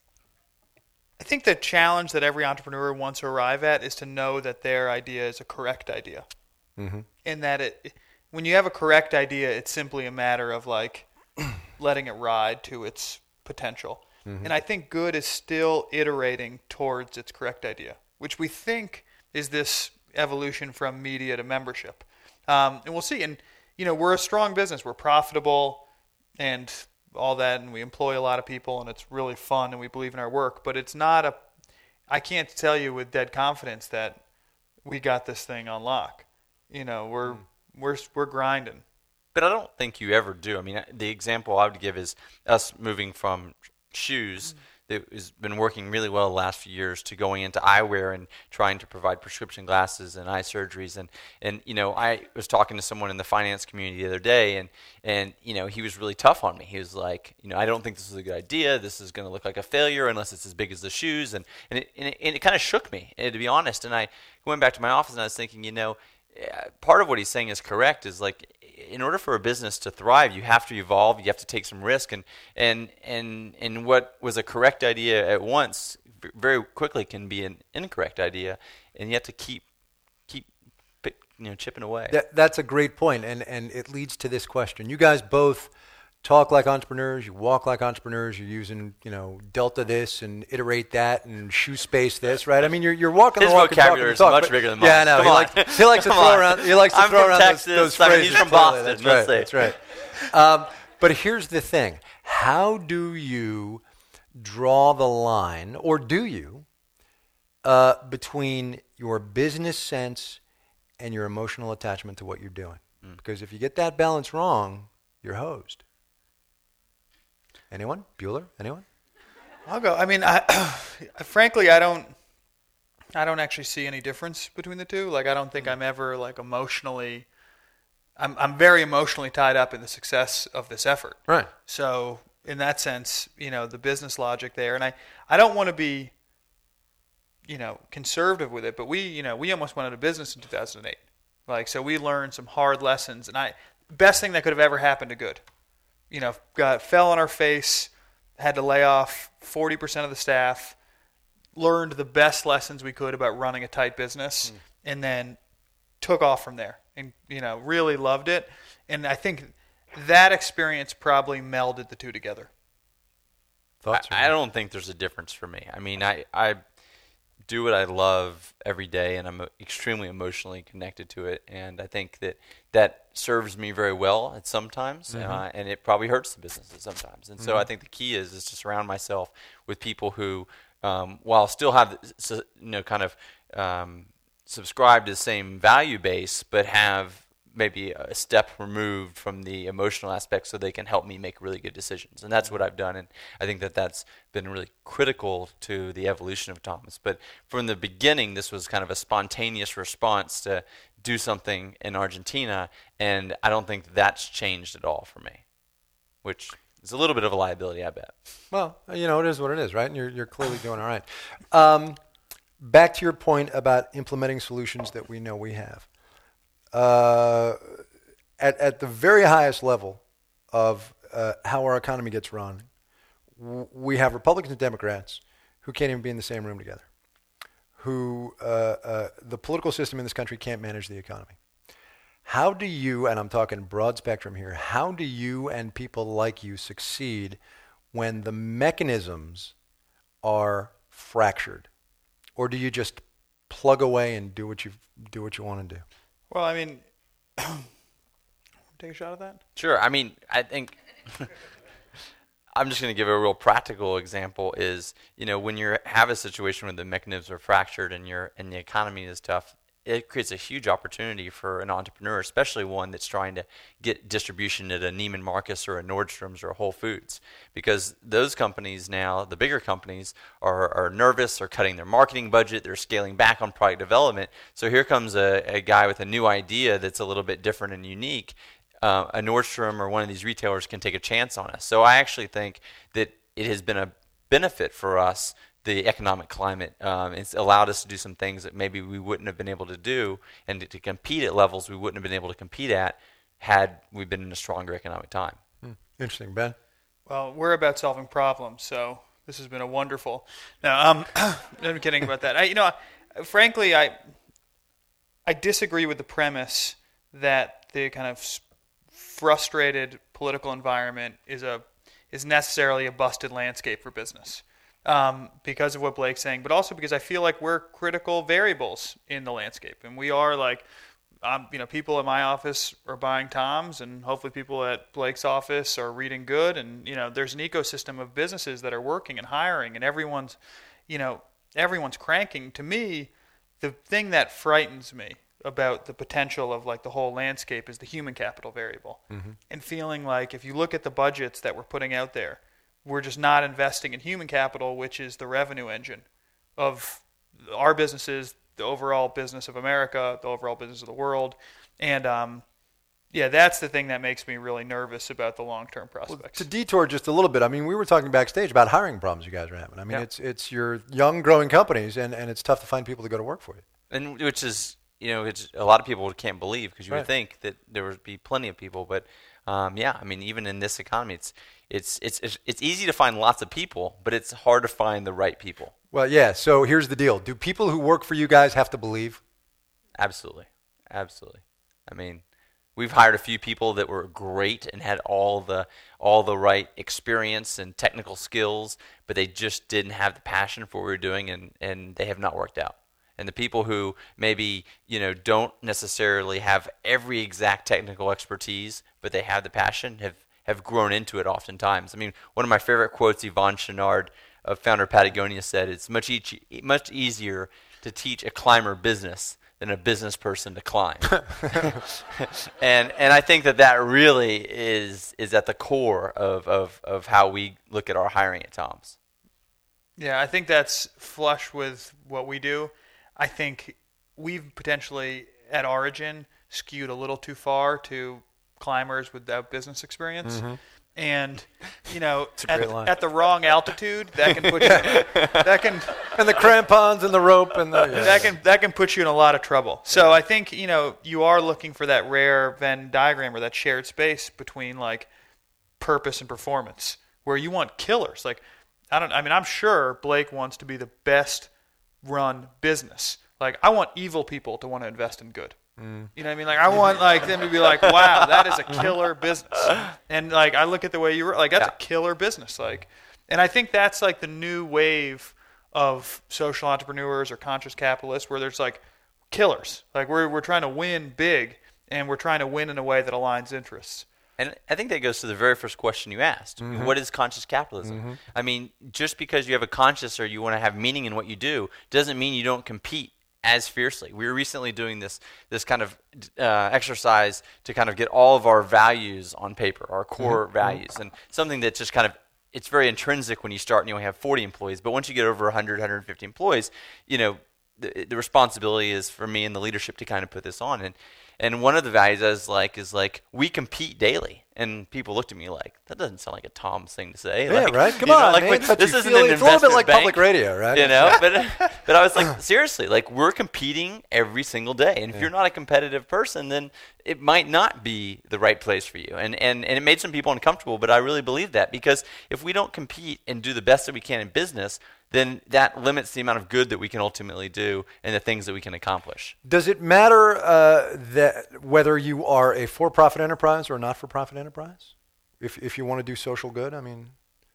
I think the challenge that every entrepreneur wants to arrive at is to know that their idea is a correct idea. Mm-hmm. And that it, when you have a correct idea, it's simply a matter of like letting it ride to its potential. Mm-hmm. And I think good is still iterating towards its correct idea, which we think is this evolution from media to membership. Um, and we'll see. And, you know, we're a strong business. We're profitable and all that, and we employ a lot of people, and it's really fun, and we believe in our work. But it's not a – I can't tell you with dead confidence that we got this thing on lock. You know, we're mm. we're we're grinding. But I don't think you ever do. I mean, the example I would give is us moving from shoes mm. that has been working really well the last few years to going into eyewear and trying to provide prescription glasses and eye surgeries. And, and you know, I was talking to someone in the finance community the other day, and, and, you know, he was really tough on me. He was like, you know, I don't think this is a good idea. This is going to look like a failure unless it's as big as the shoes. And, and it, and it, and it kind of shook me, to be honest. And I went back to my office and I was thinking, you know, part of what he's saying is correct, is like, in order for a business to thrive, you have to evolve, you have to take some risk, and and and, and what was a correct idea at once very quickly can be an incorrect idea, and you have to keep keep you know chipping away. That, that's a great point, and and it leads to this question. You guys both talk like entrepreneurs, you walk like entrepreneurs, you're using, you know, Delta this and iterate that and shoe space this, right? I mean, you're you're walking His the walk vocabulary and talk, is much but, bigger than mine. Yeah, I know. Come he, on. likes, he likes to Come throw on. around. He likes to I'm throw from around Texas. those, those I mean, phrases. he's from Totally. Boston. That's Let's right. see. That's right. Um, but here's the thing: how do you draw the line, or do you, uh, between your business sense and your emotional attachment to what you're doing? Mm. Because if you get that balance wrong, you're hosed. Anyone? Bueller? Anyone? I'll go. I mean, I, frankly, I don't. I don't actually see any difference between the two. Like, I don't think I'm ever like emotionally. I'm I'm very emotionally tied up in the success of this effort. Right. So in that sense, you know, the business logic there, and I I don't want to be, you know, conservative with it, but we you know we almost went out of business in two thousand eight. Like, so we learned some hard lessons, and I best thing that could have ever happened to Good. You know, got fell on our face, had to lay off forty percent of the staff, learned the best lessons we could about running a tight business, mm. and then took off from there. And, you know, really loved it. And I think that experience probably melded the two together. Thoughts? I, I don't think there's a difference for me. I mean, I, I do what I love every day, and I'm extremely emotionally connected to it. And I think that that serves me very well at sometimes, mm-hmm. uh, and it probably hurts the business at sometimes. And mm-hmm. so I think the key is is to surround myself with people who, um, while still have, you know, kind of um, subscribe to the same value base, but have maybe a step removed from the emotional aspect so they can help me make really good decisions. And that's what I've done, and I think that that's been really critical to the evolution of Thomas. But from the beginning, this was kind of a spontaneous response to do something in Argentina, and I don't think that's changed at all for me, which is a little bit of a liability, I bet. Well, you know, it is what it is, right? And you're, you're clearly doing all right. Um, back to your point about implementing solutions that we know we have. Uh, at, at the very highest level of uh, how our economy gets run, w- we have Republicans and Democrats who can't even be in the same room together, who uh, uh, the political system in this country can't manage the economy. How do you, and I'm talking broad spectrum here, how do you and people like you succeed when the mechanisms are fractured? Or do you just plug away and do what you do what you want to do? Well, I mean, take a shot at that? Sure. I mean, I think I'm just going to give a real practical example is, you know, when you have a situation where the mechanisms are fractured and you're, and the economy is tough, it creates a huge opportunity for an entrepreneur, especially one that's trying to get distribution at a Neiman Marcus or a Nordstrom's or a Whole Foods. Because those companies now, the bigger companies, are, are nervous, are cutting their marketing budget, they're scaling back on product development. So here comes a, a guy with a new idea that's a little bit different and unique. Uh, a Nordstrom or one of these retailers can take a chance on us. So I actually think that it has been a benefit for us, the economic climate. Um, it's allowed us to do some things that maybe we wouldn't have been able to do, and to, to compete at levels we wouldn't have been able to compete at had we been in a stronger economic time. Hmm. Interesting, Ben. Well, we're about solving problems, so this has been a wonderful. No, um, I'm kidding about that. I, you know, frankly, I I disagree with the premise that the kind of frustrated political environment is a is necessarily a busted landscape for business. Um, because of what Blake's saying, but also because I feel like we're critical variables in the landscape, and we are like, um, you know, people in my office are buying Toms, and hopefully people at Blake's office are reading good, and you know, there's an ecosystem of businesses that are working and hiring, and everyone's, you know, everyone's cranking. To me, the thing that frightens me about the potential of like the whole landscape is the human capital variable, mm-hmm. and feeling like if you look at the budgets that we're putting out there, we're just not investing in human capital, which is the revenue engine of our businesses, the overall business of America, the overall business of the world. And, um, yeah, that's the thing that makes me really nervous about the long-term prospects. Well, to detour just a little bit, I mean, we were talking backstage about hiring problems you guys are having. I mean, yeah. it's it's your young, growing companies, and, and it's tough to find people to go to work for you. And which is, you know, it's, a lot of people can't believe, because you right. would think that there would be plenty of people. But, um, yeah, I mean, even in this economy, it's It's, it's it's it's easy to find lots of people, but it's hard to find the right people. Well, yeah, so here's the deal. Do people who work for you guys have to believe? Absolutely. Absolutely. I mean, we've hired a few people that were great and had all the all the right experience and technical skills, but they just didn't have the passion for what we were doing, and, and they have not worked out. And the people who maybe, you know, don't necessarily have every exact technical expertise, but they have the passion, have have grown into it oftentimes. I mean, one of my favorite quotes, Yvon Chouinard, uh, founder of Patagonia, said, it's much, e- much easier to teach a climber business than a business person to climb. and and I think that that really is is at the core of, of, of how we look at our hiring at Tom's. Yeah, I think that's flush with what we do. I think we've potentially, at origin, skewed a little too far to climbers without business experience, mm-hmm. and you know, at, at the wrong altitude, that can put you that can and the crampons and the rope and the yeah. that can that can put you in a lot of trouble. So I think, you know, you are looking for that rare Venn diagram or that shared space between like purpose and performance, where you want killers. Like I don't, I mean, I'm sure Blake wants to be the best run business. Like I want evil people to want to invest in good. Mm. You know what I mean? Like I want like them to be like, wow, that is a killer business. And like I look at the way you were like, that's yeah. a killer business. Like, and I think that's like the new wave of social entrepreneurs or conscious capitalists, where there's like killers. Like we're we're trying to win big, and we're trying to win in a way that aligns interests. And I think that goes to the very first question you asked. Mm-hmm. What is conscious capitalism? Mm-hmm. I mean, just because you have a conscious or you want to have meaning in what you do doesn't mean you don't compete as fiercely. We were recently doing this this kind of uh, exercise to kind of get all of our values on paper, our core mm-hmm. values, and something that just kind of, it's very intrinsic when you start and you only have forty employees, but once you get over one hundred, one hundred fifty employees, you know, the, the responsibility is for me and the leadership to kind of put this on. And and one of the values I was like is like, we compete daily. And people looked at me like, that doesn't sound like a Tom's thing to say. Yeah, like, right? Come on, know, like, man. This isn't feel, an it's a little bit like bank, public radio, right? You know, but but I was like, seriously, like we're competing every single day. And if yeah. you're not a competitive person, then it might not be the right place for you. And, and and it made some people uncomfortable, but I really believe that, because if we don't compete and do the best that we can in business, then that limits the amount of good that we can ultimately do and the things that we can accomplish. Does it matter uh, that whether you are a for-profit enterprise or a not-for-profit enterprise? If if you want to do social good, I mean,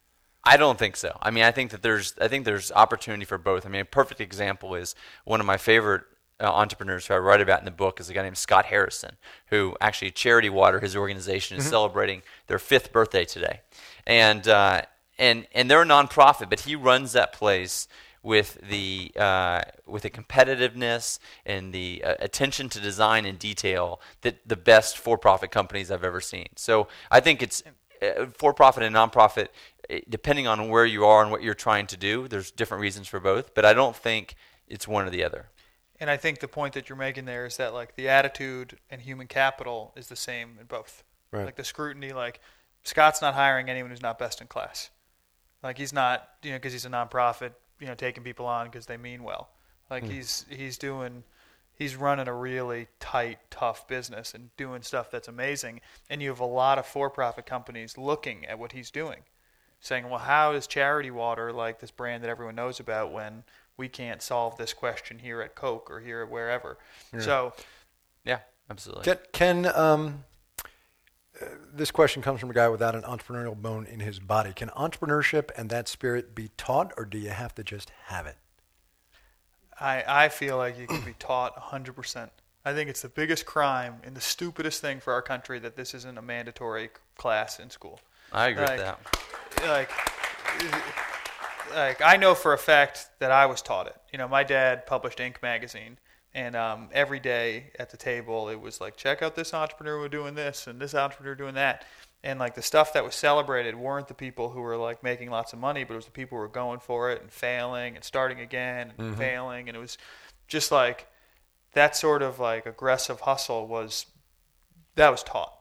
I don't think so. I mean, I think that there's I think there's opportunity for both. I mean, a perfect example is one of my favorite uh, entrepreneurs who I write about in the book is a guy named Scott Harrison, who actually Charity Water, his organization, is mm-hmm. celebrating their fifth birthday today. And, uh, and, and they're a nonprofit, but he runs that place with the uh, with the competitiveness and the uh, attention to design and detail that the best for-profit companies I've ever seen. So I think it's uh, for-profit and nonprofit, depending on where you are and what you're trying to do. There's different reasons for both, but I don't think it's one or the other. And I think the point that you're making there is that like the attitude and human capital is the same in both. Right. Like the scrutiny, like Scott's not hiring anyone who's not best in class. Like he's not, you know, because he's a nonprofit, you know, taking people on because they mean well. Like mm. he's he's doing, he's running a really tight, tough business and doing stuff that's amazing. And you have a lot of for-profit companies looking at what he's doing, saying, well, how is Charity Water like this brand that everyone knows about when we can't solve this question here at Coke or here at wherever? Yeah. So, yeah, absolutely. Can, can um, uh, this question comes from a guy without an entrepreneurial bone in his body. Can entrepreneurship and that spirit be taught, or do you have to just have it? I, I feel like you can be taught one hundred percent. I think it's the biggest crime and the stupidest thing for our country that this isn't a mandatory class in school. I agree like, with that. Like, like I know for a fact that I was taught it. You know, my dad published Inc magazine, and um, every day at the table it was like, check out this entrepreneur who doing this and this entrepreneur doing that. And like the stuff that was celebrated weren't the people who were like making lots of money, but it was the people who were going for it and failing and starting again and mm-hmm. failing. And it was just like that sort of like aggressive hustle was, that was taught.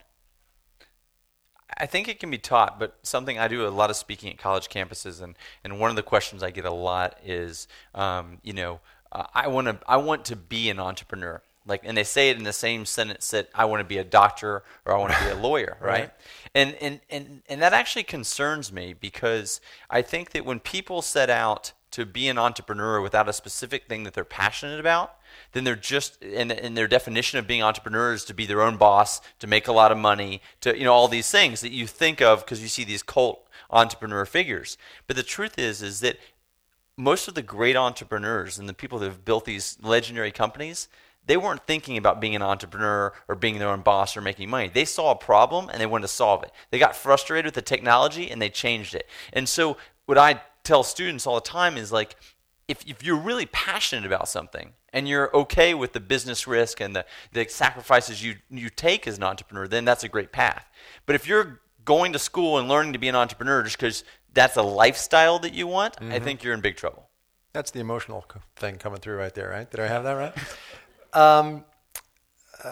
I think it can be taught, but something I do a lot of speaking at college campuses, and, and one of the questions I get a lot is, um, you know, uh, I want to I want to be an entrepreneur. Like, and they say it in the same sentence that I want to be a doctor or I want to be a lawyer, right? right? And, and and and that actually concerns me, because I think that when people set out to be an entrepreneur without a specific thing that they're passionate about, then they're just, and, and their definition of being entrepreneurs is to be their own boss, to make a lot of money, to, you know, all these things that you think of because you see these cult entrepreneur figures. But the truth is, is that most of the great entrepreneurs and the people that have built these legendary companies, they weren't thinking about being an entrepreneur or being their own boss or making money. They saw a problem and they wanted to solve it. They got frustrated with the technology and they changed it. And so what I tell students all the time is like, if, if you're really passionate about something and you're okay with the business risk and the, the sacrifices you, you take as an entrepreneur, then that's a great path. But if you're going to school and learning to be an entrepreneur just because that's a lifestyle that you want, mm-hmm. I think you're in big trouble. That's the emotional thing coming through right there, right? Did I have that right? Um, uh,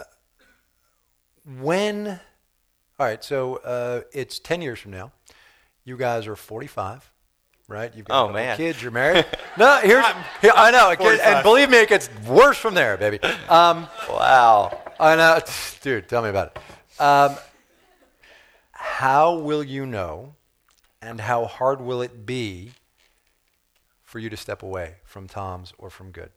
when, all right, so uh, it's ten years from now. You guys are forty-five, right? You've got oh, man. kids, you're married. No, here's, here, I know, it gets, and believe me, it gets worse from there, baby. Um, wow. I know, dude, tell me about it. Um, how will you know, and how hard will it be for you to step away from Tom's or from Good?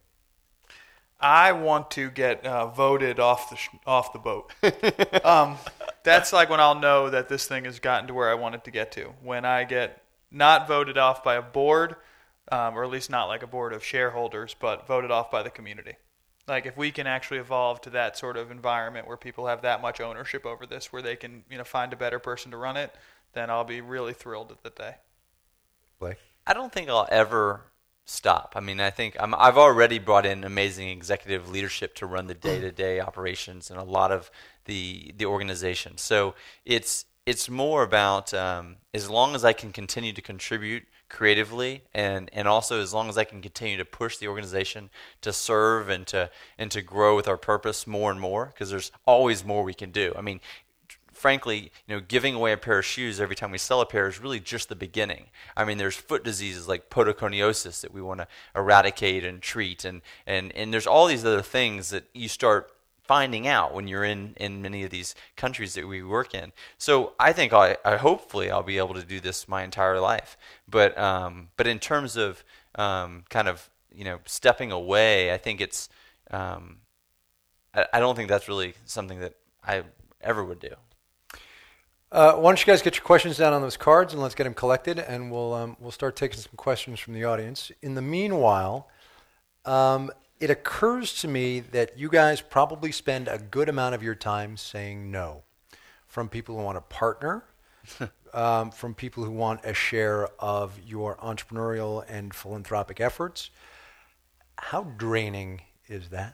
I want to get uh, voted off the sh- off the boat. um, that's like when I'll know that this thing has gotten to where I want it to get to. When I get not voted off by a board, um, or at least not like a board of shareholders, but voted off by the community. Like if we can actually evolve to that sort of environment where people have that much ownership over this, where they can, you know, find a better person to run it, then I'll be really thrilled at the day. Blake? I don't think I'll ever stop. I mean, I think I'm, I've already brought in amazing executive leadership to run the day-to-day operations and a lot of the the organization. So it's it's more about um, as long as I can continue to contribute creatively, and, and also as long as I can continue to push the organization to serve and to and to grow with our purpose more and more, because there's always more we can do. I mean, frankly, you know, giving away a pair of shoes every time we sell a pair is really just the beginning. I mean, there's foot diseases like podoconiosis that we want to eradicate and treat, and, and, and there's all these other things that you start finding out when you're in, in many of these countries that we work in. So I think I, I hopefully I'll be able to do this my entire life. But um, but in terms of um, kind of, you know, stepping away, I think it's um, I, I don't think that's really something that I ever would do. Uh, why don't you guys get your questions down on those cards, and let's get them collected, and we'll um, we'll start taking some questions from the audience. In the meanwhile, um, it occurs to me that you guys probably spend a good amount of your time saying no, from people who want to partner, um, from people who want a share of your entrepreneurial and philanthropic efforts. How draining is that?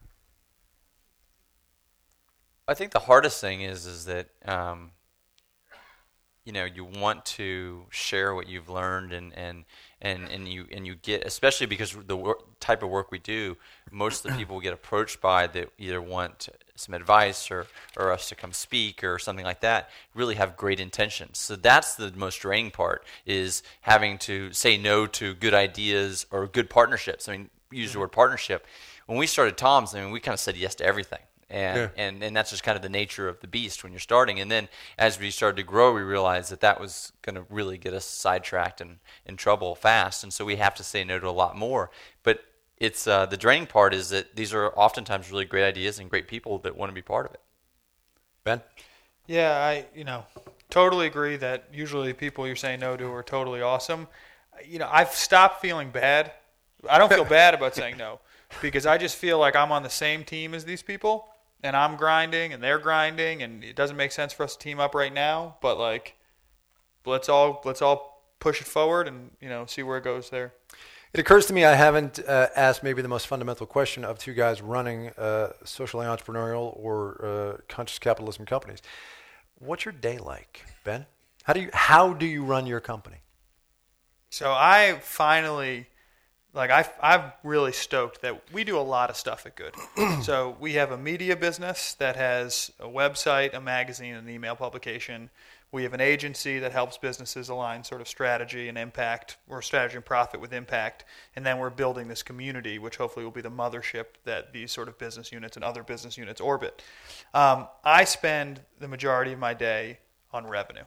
I think the hardest thing is is that um, you know you want to share what you've learned and, and and and you and you get, especially because the work, type of work we do, most of the people we get approached by that either want some advice or or us to come speak or something like that really have great intentions. So that's the most draining part, is having to say no to good ideas or good partnerships. I mean, use the word partnership. When we started Tom's, I mean, we kind of said yes to everything. And, yeah. and and that's just kind of the nature of the beast when you're starting. And then as we started to grow, we realized that that was going to really get us sidetracked and in trouble fast. And so we have to say no to a lot more. But it's uh, the draining part is that these are oftentimes really great ideas and great people that want to be part of it. Ben? Yeah, I you know totally agree that usually people you're saying no to are totally awesome. You know, I've stopped feeling bad. I don't feel bad about saying no, because I just feel like I'm on the same team as these people. And I'm grinding, and they're grinding, and it doesn't make sense for us to team up right now. But like, let's all let's all push it forward, and you know, see where it goes there. It occurs to me I haven't uh, asked maybe the most fundamental question of two guys running uh, socially entrepreneurial or uh, conscious capitalism companies. What's your day like, Ben? How do you how do you run your company? So I finally. Like, I, I'm really stoked that we do a lot of stuff at Good. So we have a media business that has a website, a magazine, and an email publication. We have an agency that helps businesses align sort of strategy and impact, or strategy and profit with impact. And then we're building this community, which hopefully will be the mothership that these sort of business units and other business units orbit. Um, I spend the majority of my day on revenue.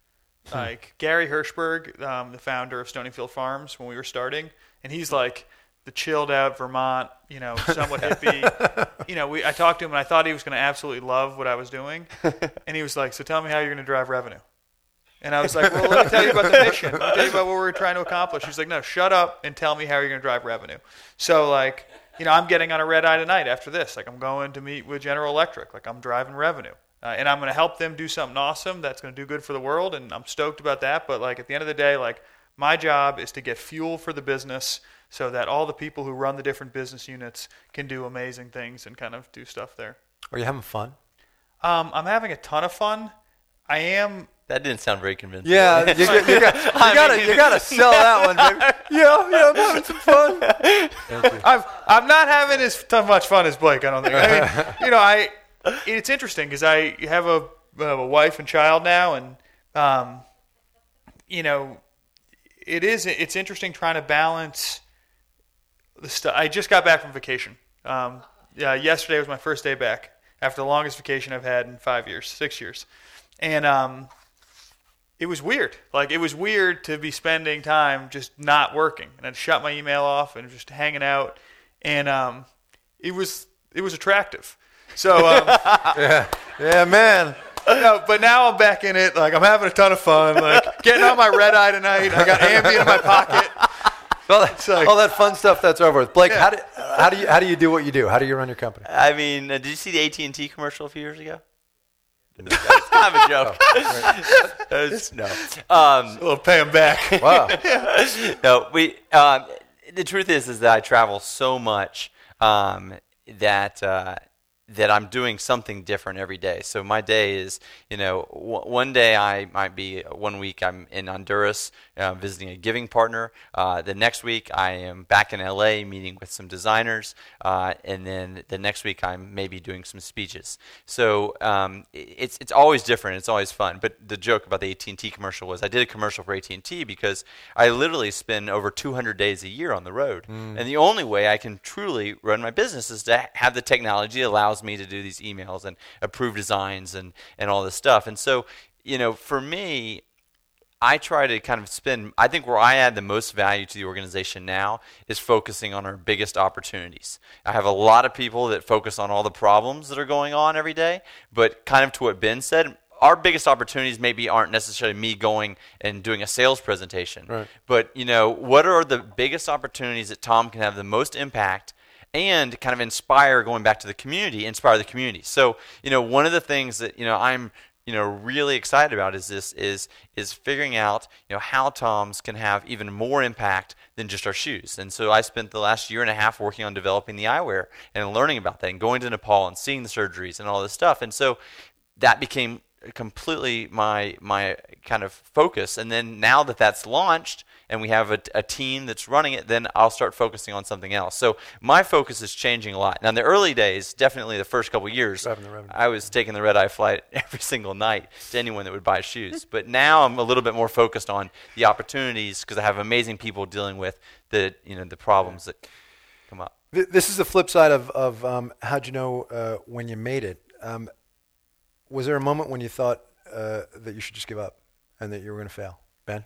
Like Gary Hirschberg, um, the founder of Stonyfield Farms, when we were starting, and he's like the chilled out Vermont, you know, somewhat hippie. You know, we I talked to him and I thought he was going to absolutely love what I was doing, and he was like, "So tell me how you're going to drive revenue." And I was like, "Well, let me tell you about the mission. Let me tell you about what we're trying to accomplish." He's like, "No, shut up and tell me how you're going to drive revenue." So like, you know, I'm getting on a red eye tonight after this. Like, I'm going to meet with General Electric. Like, I'm driving revenue. Uh, and I'm going to help them do something awesome that's going to do good for the world, and I'm stoked about that. But like at the end of the day, like my job is to get fuel for the business so that all the people who run the different business units can do amazing things and kind of do stuff there. Are you having fun? Um, I'm having a ton of fun. I am. That didn't sound very convincing. Yeah, you, you, you, got, you gotta you gotta sell that one, baby. Yeah, yeah, I'm having some fun. Thank you. I'm I'm not having as t- much fun as Blake. I don't think. I mean, you know, I. It's interesting because I have a, a wife and child now, and um, you know, it is it's interesting trying to balance the stuff. I just got back from vacation. Um, yeah, yesterday was my first day back after the longest vacation I've had in five years, six years, and um, it was weird. Like it was weird to be spending time just not working, and I'd shut my email off and just hanging out, and um, it was it was attractive. So, um, yeah, yeah, man. No, but now I'm back in it. Like I'm having a ton of fun. Like getting on my red eye tonight. I got Ambien in my pocket. Well, that's, like, all that fun stuff that's over with. Blake, yeah. how do how do you how do you do what you do? How do you run your company? I mean, uh, did you see the A T and T commercial a few years ago? That's kind of a joke. Oh, right. was, no, um, we'll pay them back. Wow. No, we. Um, the truth is, is that I travel so much um, that. Uh, that I'm doing something different every day. So my day is, you know, w- one day I might be, one week I'm in Honduras uh, visiting a giving partner. Uh, the next week I am back in L A meeting with some designers. Uh, and then the next week I'm maybe doing some speeches. So um, it's it's always different. It's always fun. But the joke about the A T and T commercial was I did a commercial for A T and T because I literally spend over two hundred days a year on the road. Mm. And the only way I can truly run my business is to have the technology that allows me to do these emails and approve designs and, and all this stuff. And so, you know, for me, I try to kind of spend, I think where I add the most value to the organization now is focusing on our biggest opportunities. I have a lot of people that focus on all the problems that are going on every day, but kind of to what Ben said, our biggest opportunities maybe aren't necessarily me going and doing a sales presentation. Right. But, you know, what are the biggest opportunities that Tom can have the most impact and kind of inspire, going back to the community, inspire the community. So, you know, one of the things that, you know, I'm, you know, really excited about is this is is figuring out, you know, how Toms can have even more impact than just our shoes. And so I spent the last year and a half working on developing the eyewear and learning about that and going to Nepal and seeing the surgeries and all this stuff. And so that became completely my my kind of focus. And then now that that's launched and we have a, a team that's running it, then I'll start focusing on something else. So my focus is changing a lot. Now in the early days, definitely the first couple of years, I was taking the red-eye flight every single night to anyone that would buy shoes. But now I'm a little bit more focused on the opportunities because I have amazing people dealing with the, you know, the problems that come up. This is the flip side of, of um, how'd you know uh, when you made it. Um, was there a moment when you thought uh, that you should just give up and that you were going to fail? Ben?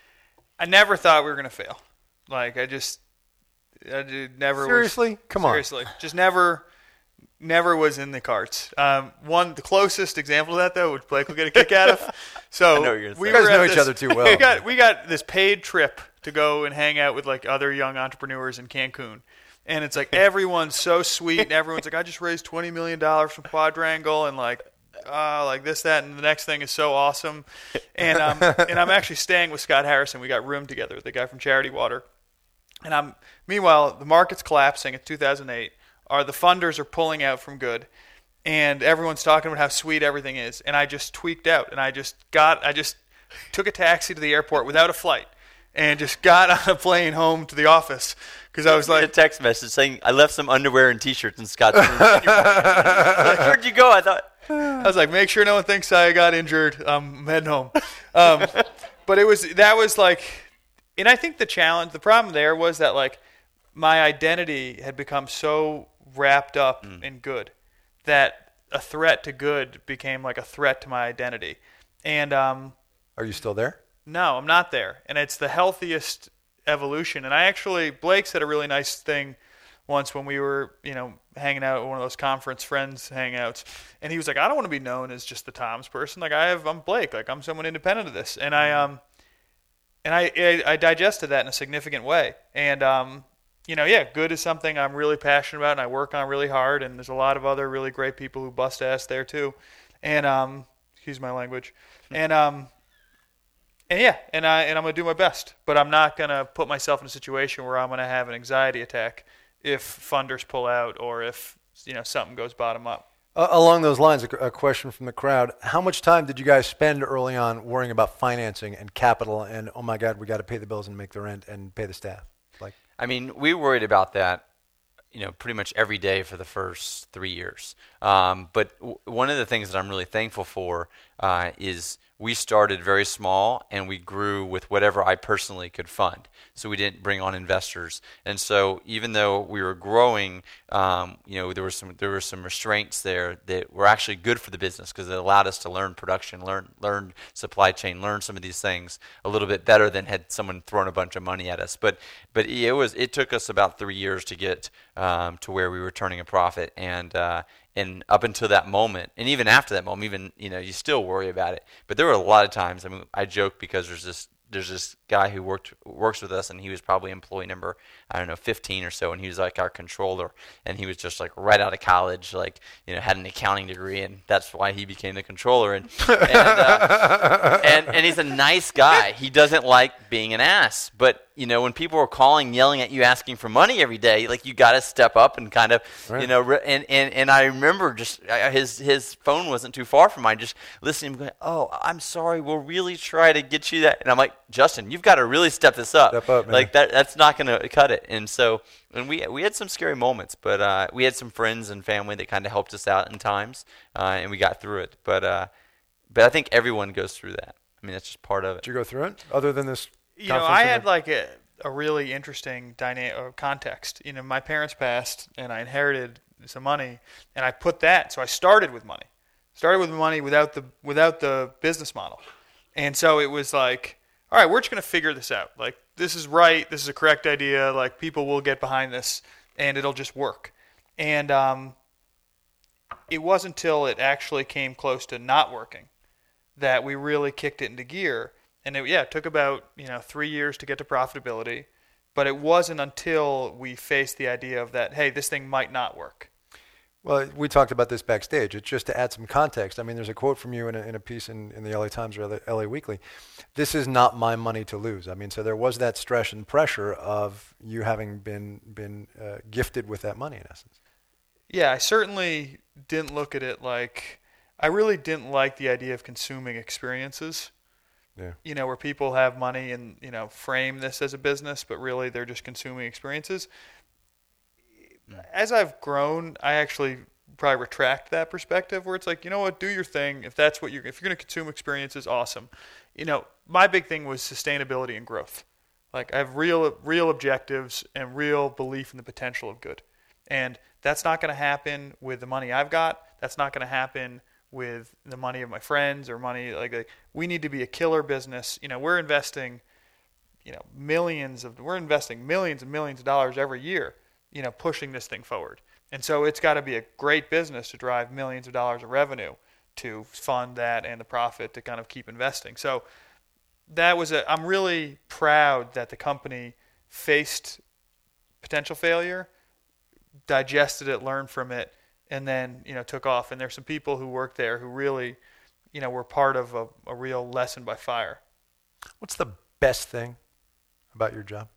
I never thought we were going to fail. Like, I just, I did, never Seriously? was. Come on. Seriously. Just never, never was in the cards. Um, one, the closest example of that, though, which Blake will get a kick out of. So I know what you're gonna we say. You guys were at know each this- other too well. we, got, we got this paid trip to go and hang out with, like, other young entrepreneurs in Cancun. And it's like everyone's so sweet, and everyone's like, I just raised twenty million dollars from Quadrangle, and like, uh, like this, that, and the next thing is so awesome. And um, and I'm actually staying with Scott Harrison. We got room together, the guy from Charity Water. And I'm meanwhile, the market's collapsing. It's two thousand eight. Our the funders are pulling out from good, and everyone's talking about how sweet everything is. And I just tweaked out, and I just got, I just took a taxi to the airport without a flight, and just got on a plane home to the office because I was Like, like, a text message saying I left some underwear and T-shirts in Scott's room. Like, where'd you go? I thought. I was like, make sure no one thinks I got injured. I'm heading home. Um, but it was that was like, and I think the challenge, the problem there was that like my identity had become so wrapped up mm. in good that a threat to good became like a threat to my identity. And um, are you still there? No, I'm not there. And it's the healthiest evolution. And I actually, Blake said a really nice thing once when we were, you know, hanging out at one of those conference friends hangouts. And he was like, I don't want to be known as just the Toms person. Like I have, I'm Blake. Like I'm someone independent of this. And I, um, and I, I, I digested that in a significant way. And, um, you know, yeah, good is something I'm really passionate about and I work on really hard. And there's a lot of other really great people who bust ass there too. And, um, excuse my language. And, um, And yeah, and I and I'm gonna do my best, but I'm not gonna put myself in a situation where I'm gonna have an anxiety attack if funders pull out or if you know something goes bottom up. Uh, along those lines, a, a question from the crowd: how much time did you guys spend early on worrying about financing and capital? And oh my God, we got to pay the bills and make the rent and pay the staff. Like, I mean, we worried about that, you know, pretty much every day for the first three years. Um, but w- one of the things that I'm really thankful for uh, is. We started very small and we grew with whatever I personally could fund. So we didn't bring on investors. And so even though we were growing, um, you know, there were some there were some restraints there that were actually good for the business because it allowed us to learn production, learn learn supply chain, learn some of these things a little bit better than had someone thrown a bunch of money at us. But but it was it took us about three years to get um, to where we were turning a profit. And uh, And up until that moment, and even after that moment, even you know, you still worry about it. But there were a lot of times. I mean, I joke because there's this there's this guy who worked works with us, and he was probably employee number I don't know fifteen or so, and he was like our controller, and he was just like right out of college, like you know, had an accounting degree, and that's why he became the controller. And and, uh, and and he's a nice guy. He doesn't like being an ass, but. You know, when people are calling, yelling at you, asking for money every day, like you got to step up and kind of, right. you know, re- and, and, and I remember just uh, his his phone wasn't too far from mine, just listening to him going, oh, I'm sorry, we'll really try to get you that. And I'm like, Justin, you've got to really step this up. Step up, man. Like that, that's not going to cut it. And so, and we we had some scary moments, but uh, we had some friends and family that kind of helped us out in times, uh, and we got through it. But uh, but I think everyone goes through that. I mean, that's just part of it. Did you go through it, other than this? You know, I had like a, a really interesting dyna- or context. You know, my parents passed, and I inherited some money, and I put that. So I started with money, started with money without the without the business model, and so it was like, all right, we're just gonna figure this out. Like, this is right, this is a correct idea. Like, people will get behind this, and it'll just work. And um, it wasn't until it actually came close to not working that we really kicked it into gear. And it, yeah, it took about, you know, three years to get to profitability. But it wasn't until we faced the idea of that, hey, this thing might not work. Well, we talked about this backstage. It's just to add some context. I mean, there's a quote from you in a, in a piece in, in the L A Times or the L A Weekly. This is not my money to lose. I mean, so there was that stress and pressure of you having been been uh, gifted with that money, in essence. Yeah, I certainly didn't look at it like, I really didn't like the idea of consuming experiences. Yeah. You know, where people have money and, you know, frame this as a business, but really they're just consuming experiences. As I've grown, I actually probably retract that perspective where it's like, you know what, do your thing. If that's what you're, if you're going to consume experiences, awesome. You know, my big thing was sustainability and growth. Like I have real, real objectives and real belief in the potential of good. And that's not going to happen with the money I've got. That's not going to happen with the money of my friends or money like, like we need to be a killer business. You know, we're investing, you know, millions of, we're investing millions and millions of dollars every year, you know, pushing this thing forward. And so it's got to be a great business to drive millions of dollars of revenue to fund that and the profit to kind of keep investing. So that was a, I'm really proud that the company faced potential failure, digested it, learned from it, and then, you know, took off. And there's some people who work there who really, you know, were part of a, a real lesson by fire. What's the best thing about your job?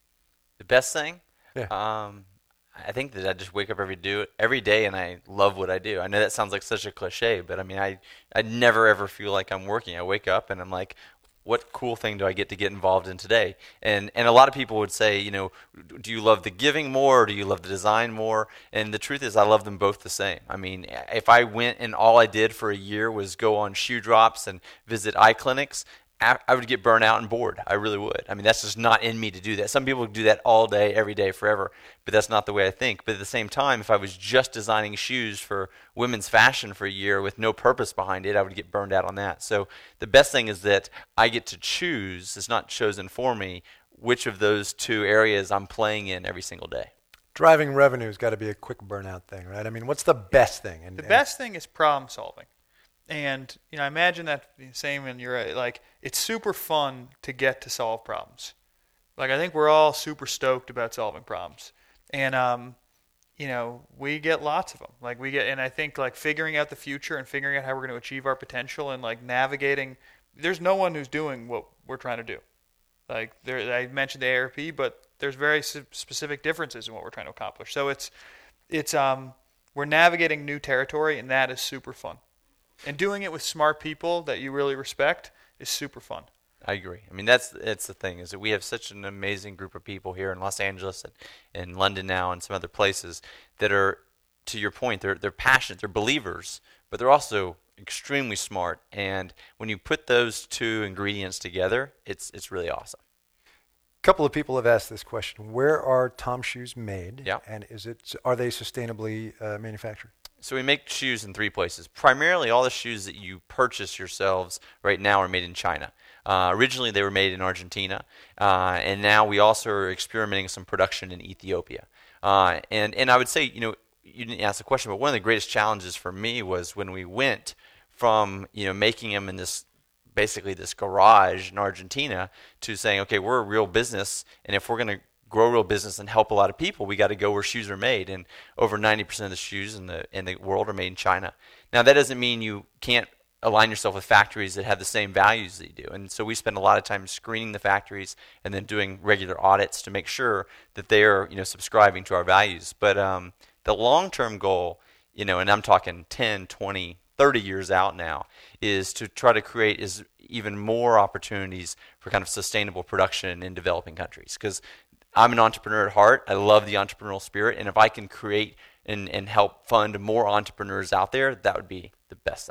The best thing? Yeah. Um, I think that I just wake up every do every day and I love what I do. I know that sounds like such a cliche, but I mean, I I never ever feel like I'm working. I wake up and I'm like, what cool thing do I get to get involved in today? And and a lot of people would say, you know, do you love the giving more or do you love the design more? And the truth is I love them both the same. I mean, if I went and all I did for a year was go on shoe drops and visit eye clinics, I would get burnt out and bored. I really would. I mean, that's just not in me to do that. Some people do that all day, every day, forever, but that's not the way I think. But at the same time, if I was just designing shoes for women's fashion for a year with no purpose behind it, I would get burned out on that. So the best thing is that I get to choose, it's not chosen for me, which of those two areas I'm playing in every single day. Driving revenue has got to be a quick burnout thing, right? I mean, what's the best thing? And, the best thing is problem solving. And, you know, I imagine that same when you're like, it's super fun to get to solve problems. Like, I think we're all super stoked about solving problems. And, um, you know, we get lots of them. Like, we get, and I think, like, figuring out the future and figuring out how we're going to achieve our potential and, like, navigating, there's no one who's doing what we're trying to do. Like, there, I mentioned the A R P, but there's very specific differences in what we're trying to accomplish. So it's, it's, um, we're navigating new territory, and that is super fun. And doing it with smart people that you really respect is super fun. I agree. I mean, that's that's the thing, is that we have such an amazing group of people here in Los Angeles and in London now and some other places that are, to your point, they're they're passionate, they're believers, but they're also extremely smart. And when you put those two ingredients together, it's it's really awesome. A couple of people have asked this question: where are Tom shoes made? Yeah. And is it are they sustainably uh, manufactured? So we make shoes in three places. Primarily, all the shoes that you purchase yourselves right now are made in China. Uh, originally, they were made in Argentina, uh, and now we also are experimenting some production in Ethiopia. Uh, and and I would say, you know, you didn't ask the question, but one of the greatest challenges for me was when we went from, you know, making them in this basically this garage in Argentina to saying, okay, we're a real business, and if we're going to grow a real business and help a lot of people, we got to go where shoes are made, and over ninety percent of the shoes in the in the world are made in China. Now, that doesn't mean you can't align yourself with factories that have the same values that you do, and so we spend a lot of time screening the factories and then doing regular audits to make sure that they are, you know, subscribing to our values. But um, the long-term goal, you know, and I'm talking ten, twenty, thirty years out now, is to try to create is even more opportunities for kind of sustainable production in developing countries, because I'm an entrepreneur at heart. I love the entrepreneurial spirit, and if I can create and, and help fund more entrepreneurs out there, that would be the best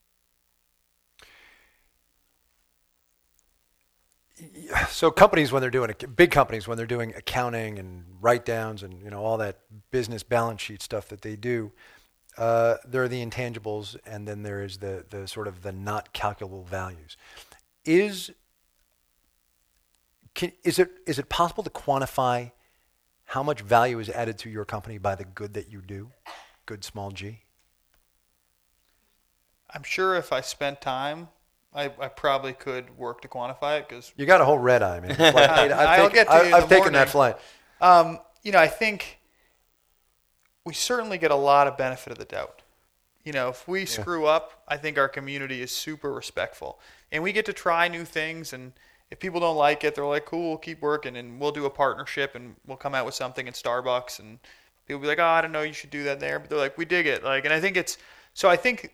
thing. So companies, when they're doing big companies, when they're doing accounting and write-downs and, you know, all that business balance sheet stuff that they do, uh, there are the intangibles, and then there is the the sort of the not calculable values. Is Can, is it is it possible to quantify how much value is added to your company by the good that you do, good small g? I'm sure if I spent time, I, I probably could work to quantify it because You got a whole red eye, man. It's like, I've I'll taken, get to I, you in I've the taken that morning. flight. Um, you know, I think we certainly get a lot of benefit of the doubt. You know, if we screw up, I think our community is super respectful. And we get to try new things, and if people don't like it, they're like, cool, we'll keep working, and we'll do a partnership, and we'll come out with something at Starbucks, and people will be like, oh, I don't know, you should do that there. But they're like, we dig it. Like, and I think it's, so I think,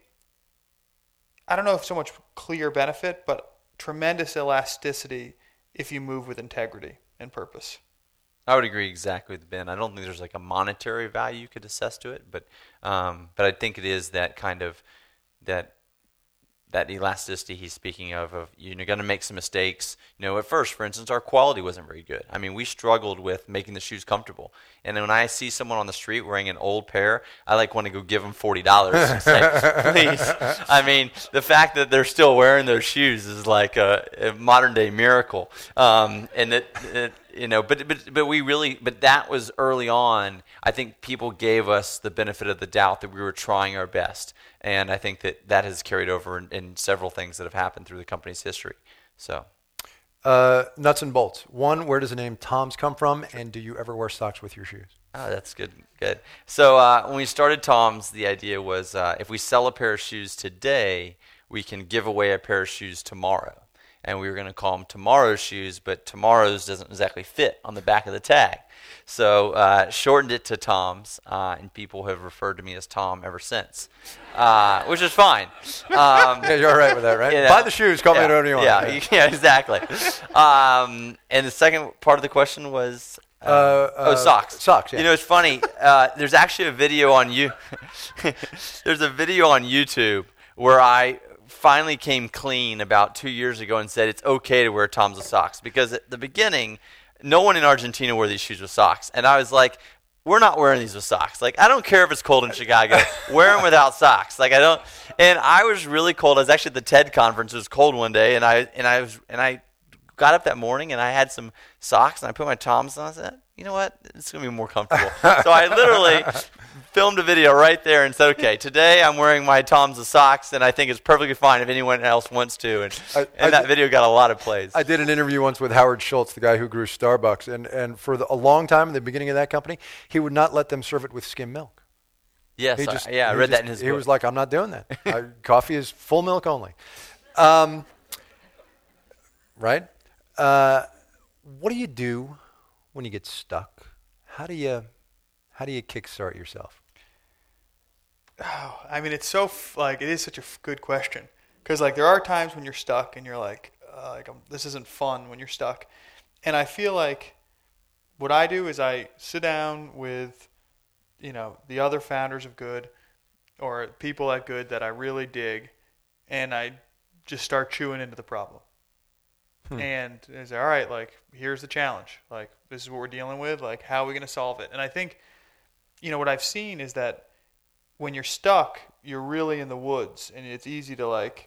I don't know if so much clear benefit, but tremendous elasticity if you move with integrity and purpose. I would agree exactly with Ben. I don't think there's like a monetary value you could assess to it, but um, but I think it is that kind of that that elasticity he's speaking of. Of you're going to make some mistakes. You know, at first, for instance, our quality wasn't very good. I mean, we struggled with making the shoes comfortable. And then when I see someone on the street wearing an old pair, I like want to go give them forty dollars and say, please. I mean, the fact that they're still wearing those shoes is like a, a modern day miracle. Um, and that. that You know, but but but we really, but that was early on. I think people gave us the benefit of the doubt that we were trying our best, and I think that that has carried over in, in several things that have happened through the company's history. So, Uh, nuts and bolts. One, where does the name Tom's come from, and do you ever wear socks with your shoes? oh, that's good, good. So uh, when we started Tom's, the idea was uh, if we sell a pair of shoes today, we can give away a pair of shoes tomorrow. And we were going to call them tomorrow's shoes, but tomorrow's doesn't exactly fit on the back of the tag. So uh, shortened it to Tom's, uh, and people have referred to me as Tom ever since, uh, which is fine. Um, Yeah, you're all right with that, right? you know, Buy the shoes, call me yeah, whatever you want. Yeah, yeah, exactly. Um, and the second part of the question was... Uh, Uh, oh, uh, socks. socks, yeah. You know, it's funny. Uh, there's actually a video on you. There's a video on YouTube where I finally came clean about two years ago and said it's okay to wear Tom's with socks, because at the beginning, no one in Argentina wore these shoes with socks, and I was like, we're not wearing these with socks. Like, I don't care if it's cold in Chicago. Wear them without socks. Like, I don't. And I was really cold. I was actually at the TED conference. It was cold one day, and I and I was and I got up that morning and I had some socks and I put my Toms on. I said, you know what? It's gonna be more comfortable. So I literally filmed a video right there and said, okay, today I'm wearing my Toms with socks, and I think it's perfectly fine if anyone else wants to. And, I- and I that did- video got a lot of plays. I did an interview once with Howard Schultz, the guy who grew Starbucks, and, and for the, a long time in the beginning of that company, he would not let them serve it with skim milk. yes, He I- just, yeah, I he read just- that in his He book. was like, I'm not doing that. I, coffee is full milk only. Um, right? Uh, what do you do when you get stuck? How do you how do you kickstart yourself? Oh, I mean, it's so f- like it is such a f- good question, because like there are times when you're stuck and you're like, uh, like um, this isn't fun when you're stuck, and I feel like what I do is I sit down with, you know, the other founders of Good, or people at Good that I really dig, and I just start chewing into the problem. Hmm. And I say, all right, like, here's the challenge. Like, this is what we're dealing with. Like, how are we going to solve it? And I think, you know, what I've seen is that when you're stuck, you're really in the woods, and it's easy to, like,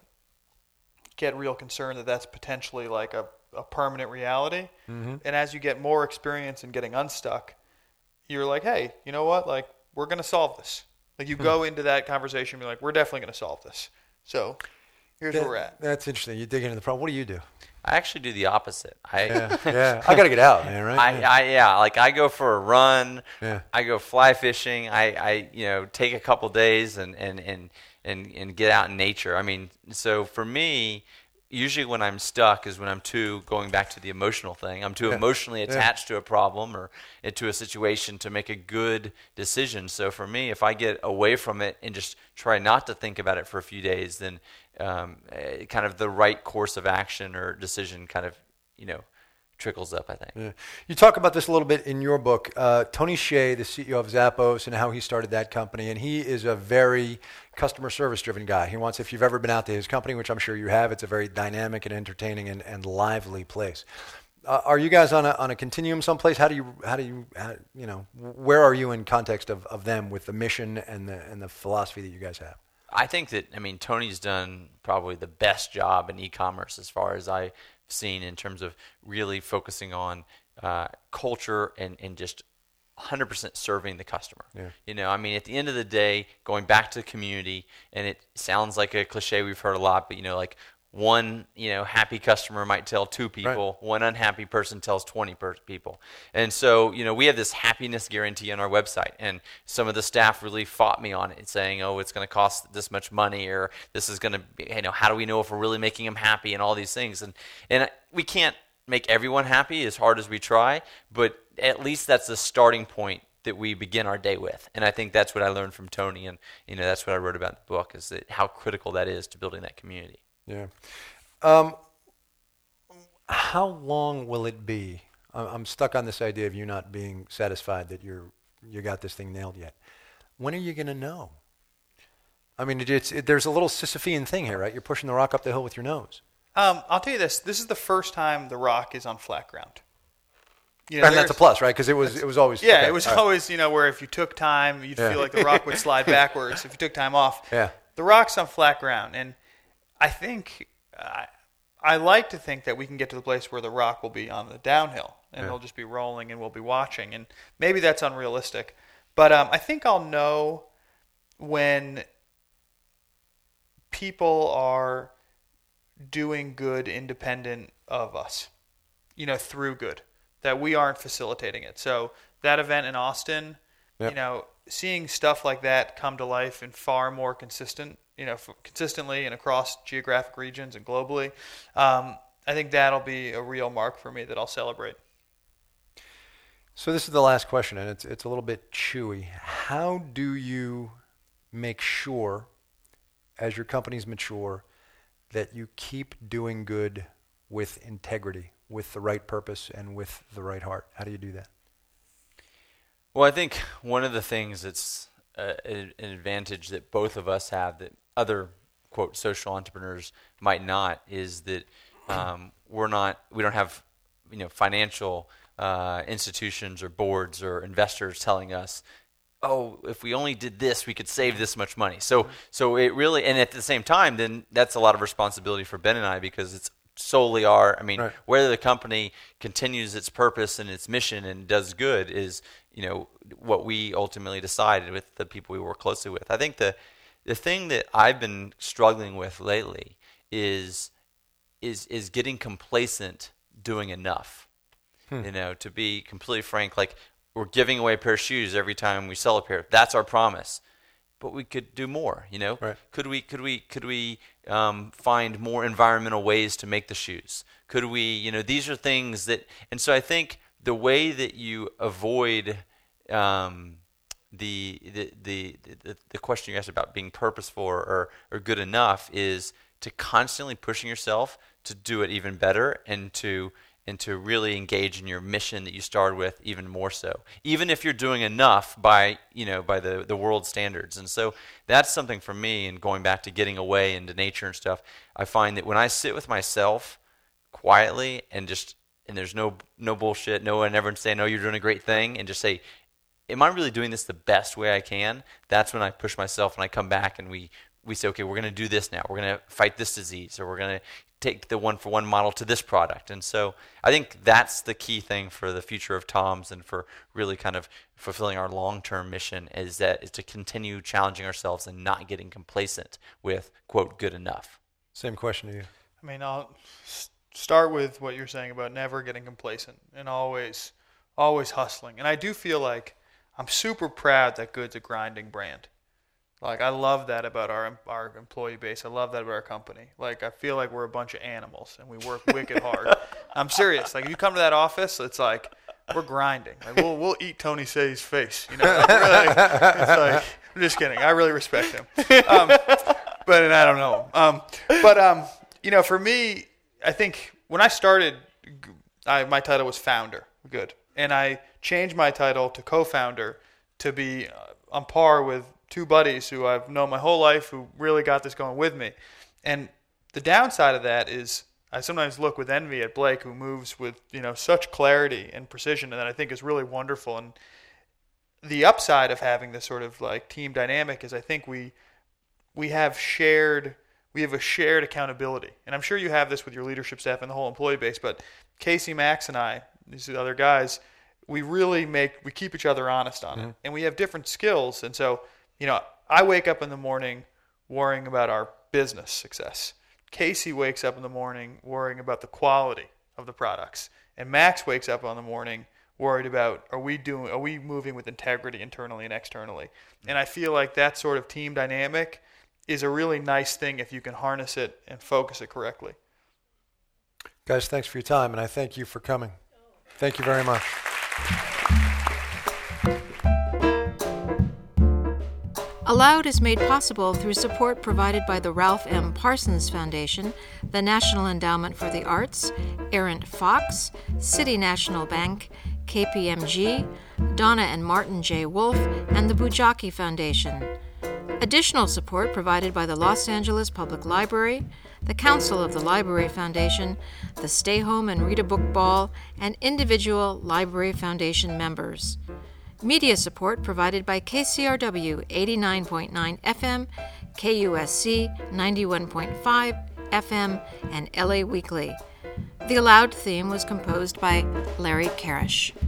get real concerned that that's potentially, like, a, a permanent reality. Mm-hmm. And as you get more experience in getting unstuck, you're like, hey, you know what? Like, we're going to solve this. Like, you Hmm. go into that conversation and be like, we're definitely going to solve this. So here's That- where we're at. That's interesting. You dig into the problem. What do you do? I actually do the opposite. I Yeah, yeah. I got to get out, man. Right? I, yeah. I yeah, like I go for a run. Yeah. I go fly fishing. I, I you know take a couple days and, and, and, and, and get out in nature. I mean, so for me, usually when I'm stuck is when I'm too going back to the emotional thing. I'm too Yeah. emotionally Yeah. attached to a problem or to a situation to make a good decision. So for me, if I get away from it and just try not to think about it for a few days, then um, eh, kind of the right course of action or decision kind of you know trickles up, I think. Yeah. You talk about this a little bit in your book. Uh, Tony Hsieh, the C E O of Zappos, and how he started that company, and he is a very customer service driven guy. He wants, if you've ever been out to his company, which I'm sure you have, it's a very dynamic and entertaining and, and lively place. Uh, are you guys on a on a continuum someplace? How do you how do you how, you know where are you in context of, of them with the mission and the and the philosophy that you guys have? I think that, I mean, Tony's done probably the best job in e-commerce as far as I've seen in terms of really focusing on uh, culture and, and just one hundred percent serving the customer. Yeah. You know, I mean, at the end of the day, going back to the community, and it sounds like a cliche we've heard a lot, but, you know, like one, you know, happy customer might tell two people, Right. one unhappy person tells twenty per- people. And so, you know, we have this happiness guarantee on our website, and some of the staff really fought me on it, saying, oh, it's going to cost this much money, or this is going to be, you know, how do we know if we're really making them happy, and all these things. And, and we can't make everyone happy as hard as we try, but at least that's the starting point that we begin our day with. And I think that's what I learned from Tony, and, you know, that's what I wrote about in the book, is that how critical that is to building that community. Yeah. Um, how long will it be? I- I'm stuck on this idea of you not being satisfied that you're you got this thing nailed yet. When are you going to know? I mean, it, it's it, there's a little Sisyphean thing here, right? You're pushing the rock up the hill with your nose. Um, I'll tell you this. This is the first time the rock is on flat ground. You And that's a there's- plus, right? Because it was it was always Yeah, okay, it was all right. always, you know, where if you took time, you'd Yeah. feel like the rock would slide backwards if you took time off. Yeah. The rock's on flat ground. And I think, uh, I like to think that we can get to the place where the rock will be on the downhill, and Yeah. it'll just be rolling and we'll be watching. And maybe that's unrealistic. But um, I think I'll know when people are doing good independent of us, you know, through good, that we aren't facilitating it. So that event in Austin, Yep. you know, seeing stuff like that come to life in far more consistent, you know, f- consistently and across geographic regions and globally, um, I think that'll be a real mark for me that I'll celebrate. So this is the last question, and it's it's a little bit chewy. How do you make sure, as your companies mature, that you keep doing good with integrity, with the right purpose, and with the right heart? How do you do that? Well, I think one of the things that's uh, an advantage that both of us have that other, quote, social entrepreneurs might not is that um, we're not, we don't have, you know, financial uh, institutions or boards or investors telling us, oh, if we only did this, we could save this much money. So, so it really, and at the same time, then that's a lot of responsibility for Ben and I, because it's solely our, I mean, Right. whether the company continues its purpose and its mission and does good is, you know, what we ultimately decided with the people we work closely with. I think the the thing that I've been struggling with lately is is is getting complacent doing enough. Hmm. You know, to be completely frank, like we're giving away a pair of shoes every time we sell a pair. That's our promise. But we could do more, you know. Right. Could we? Could we? Could we um, find more environmental ways to make the shoes? Could we? You know, these are things that. And so I think the way that you avoid um, the, the the the the question you asked about being purposeful or or good enough is to constantly pushing yourself to do it even better and to. and to really engage in your mission that you started with even more so, even if you're doing enough by, you know, by the, the world standards. And so that's something for me, and going back to getting away into nature and stuff, I find that when I sit with myself quietly and just, and there's no no bullshit, no one ever saying, no, you're doing a great thing, and just say, am I really doing this the best way I can? That's when I push myself and I come back and we, we say, okay, we're going to do this now. We're going to fight this disease, or we're going to take the one-for-one model to this product. And so I think that's the key thing for the future of Tom's and for really kind of fulfilling our long-term mission, is that is to continue challenging ourselves and not getting complacent with, quote, good enough. Same question to you. I mean, I'll s- start with what you're saying about never getting complacent and always, always hustling. And I do feel like I'm super proud that Good's a grinding brand. Like, I love that about our our employee base. I love that about our company. Like, I feel like we're a bunch of animals and we work wicked hard. I'm serious. Like, if you come to that office, it's like we're grinding. Like, we'll we'll eat Tony Say's face. You know, like, really, it's like, I'm just kidding. I really respect him. Um, but and I don't know. Um, but um, you know, for me, I think when I started, I, my title was founder. Good, and I changed my title to co-founder to be on par with two buddies who I've known my whole life who really got this going with me. And the downside of that is I sometimes look with envy at Blake, who moves with, you know, such clarity and precision, and that I think is really wonderful. And the upside of having this sort of like team dynamic is I think we we have shared we have a shared accountability. And I'm sure you have this with your leadership staff and the whole employee base, but Casey, Max, and I, these other guys, we really make we keep each other honest on mm-hmm. it. And we have different skills, and so you know, I wake up in the morning worrying about our business success. Casey wakes up in the morning worrying about the quality of the products, and Max wakes up in the morning worried about are we doing are we moving with integrity internally and externally. And I feel like that sort of team dynamic is a really nice thing if you can harness it and focus it correctly. Guys, thanks for your time, and I thank you for coming. Thank you very much. Aloud is made possible through support provided by the Ralph M. Parsons Foundation, the National Endowment for the Arts, Errant Fox, City National Bank, K P M G, Donna and Martin J. Wolf, and the Bujaki Foundation. Additional support provided by the Los Angeles Public Library, the Council of the Library Foundation, the Stay Home and Read a Book Ball, and individual Library Foundation members. Media support provided by K C R W eighty-nine point nine F M, K U S C ninety-one point five F M, and L A Weekly. The Aloud theme was composed by Larry Karish.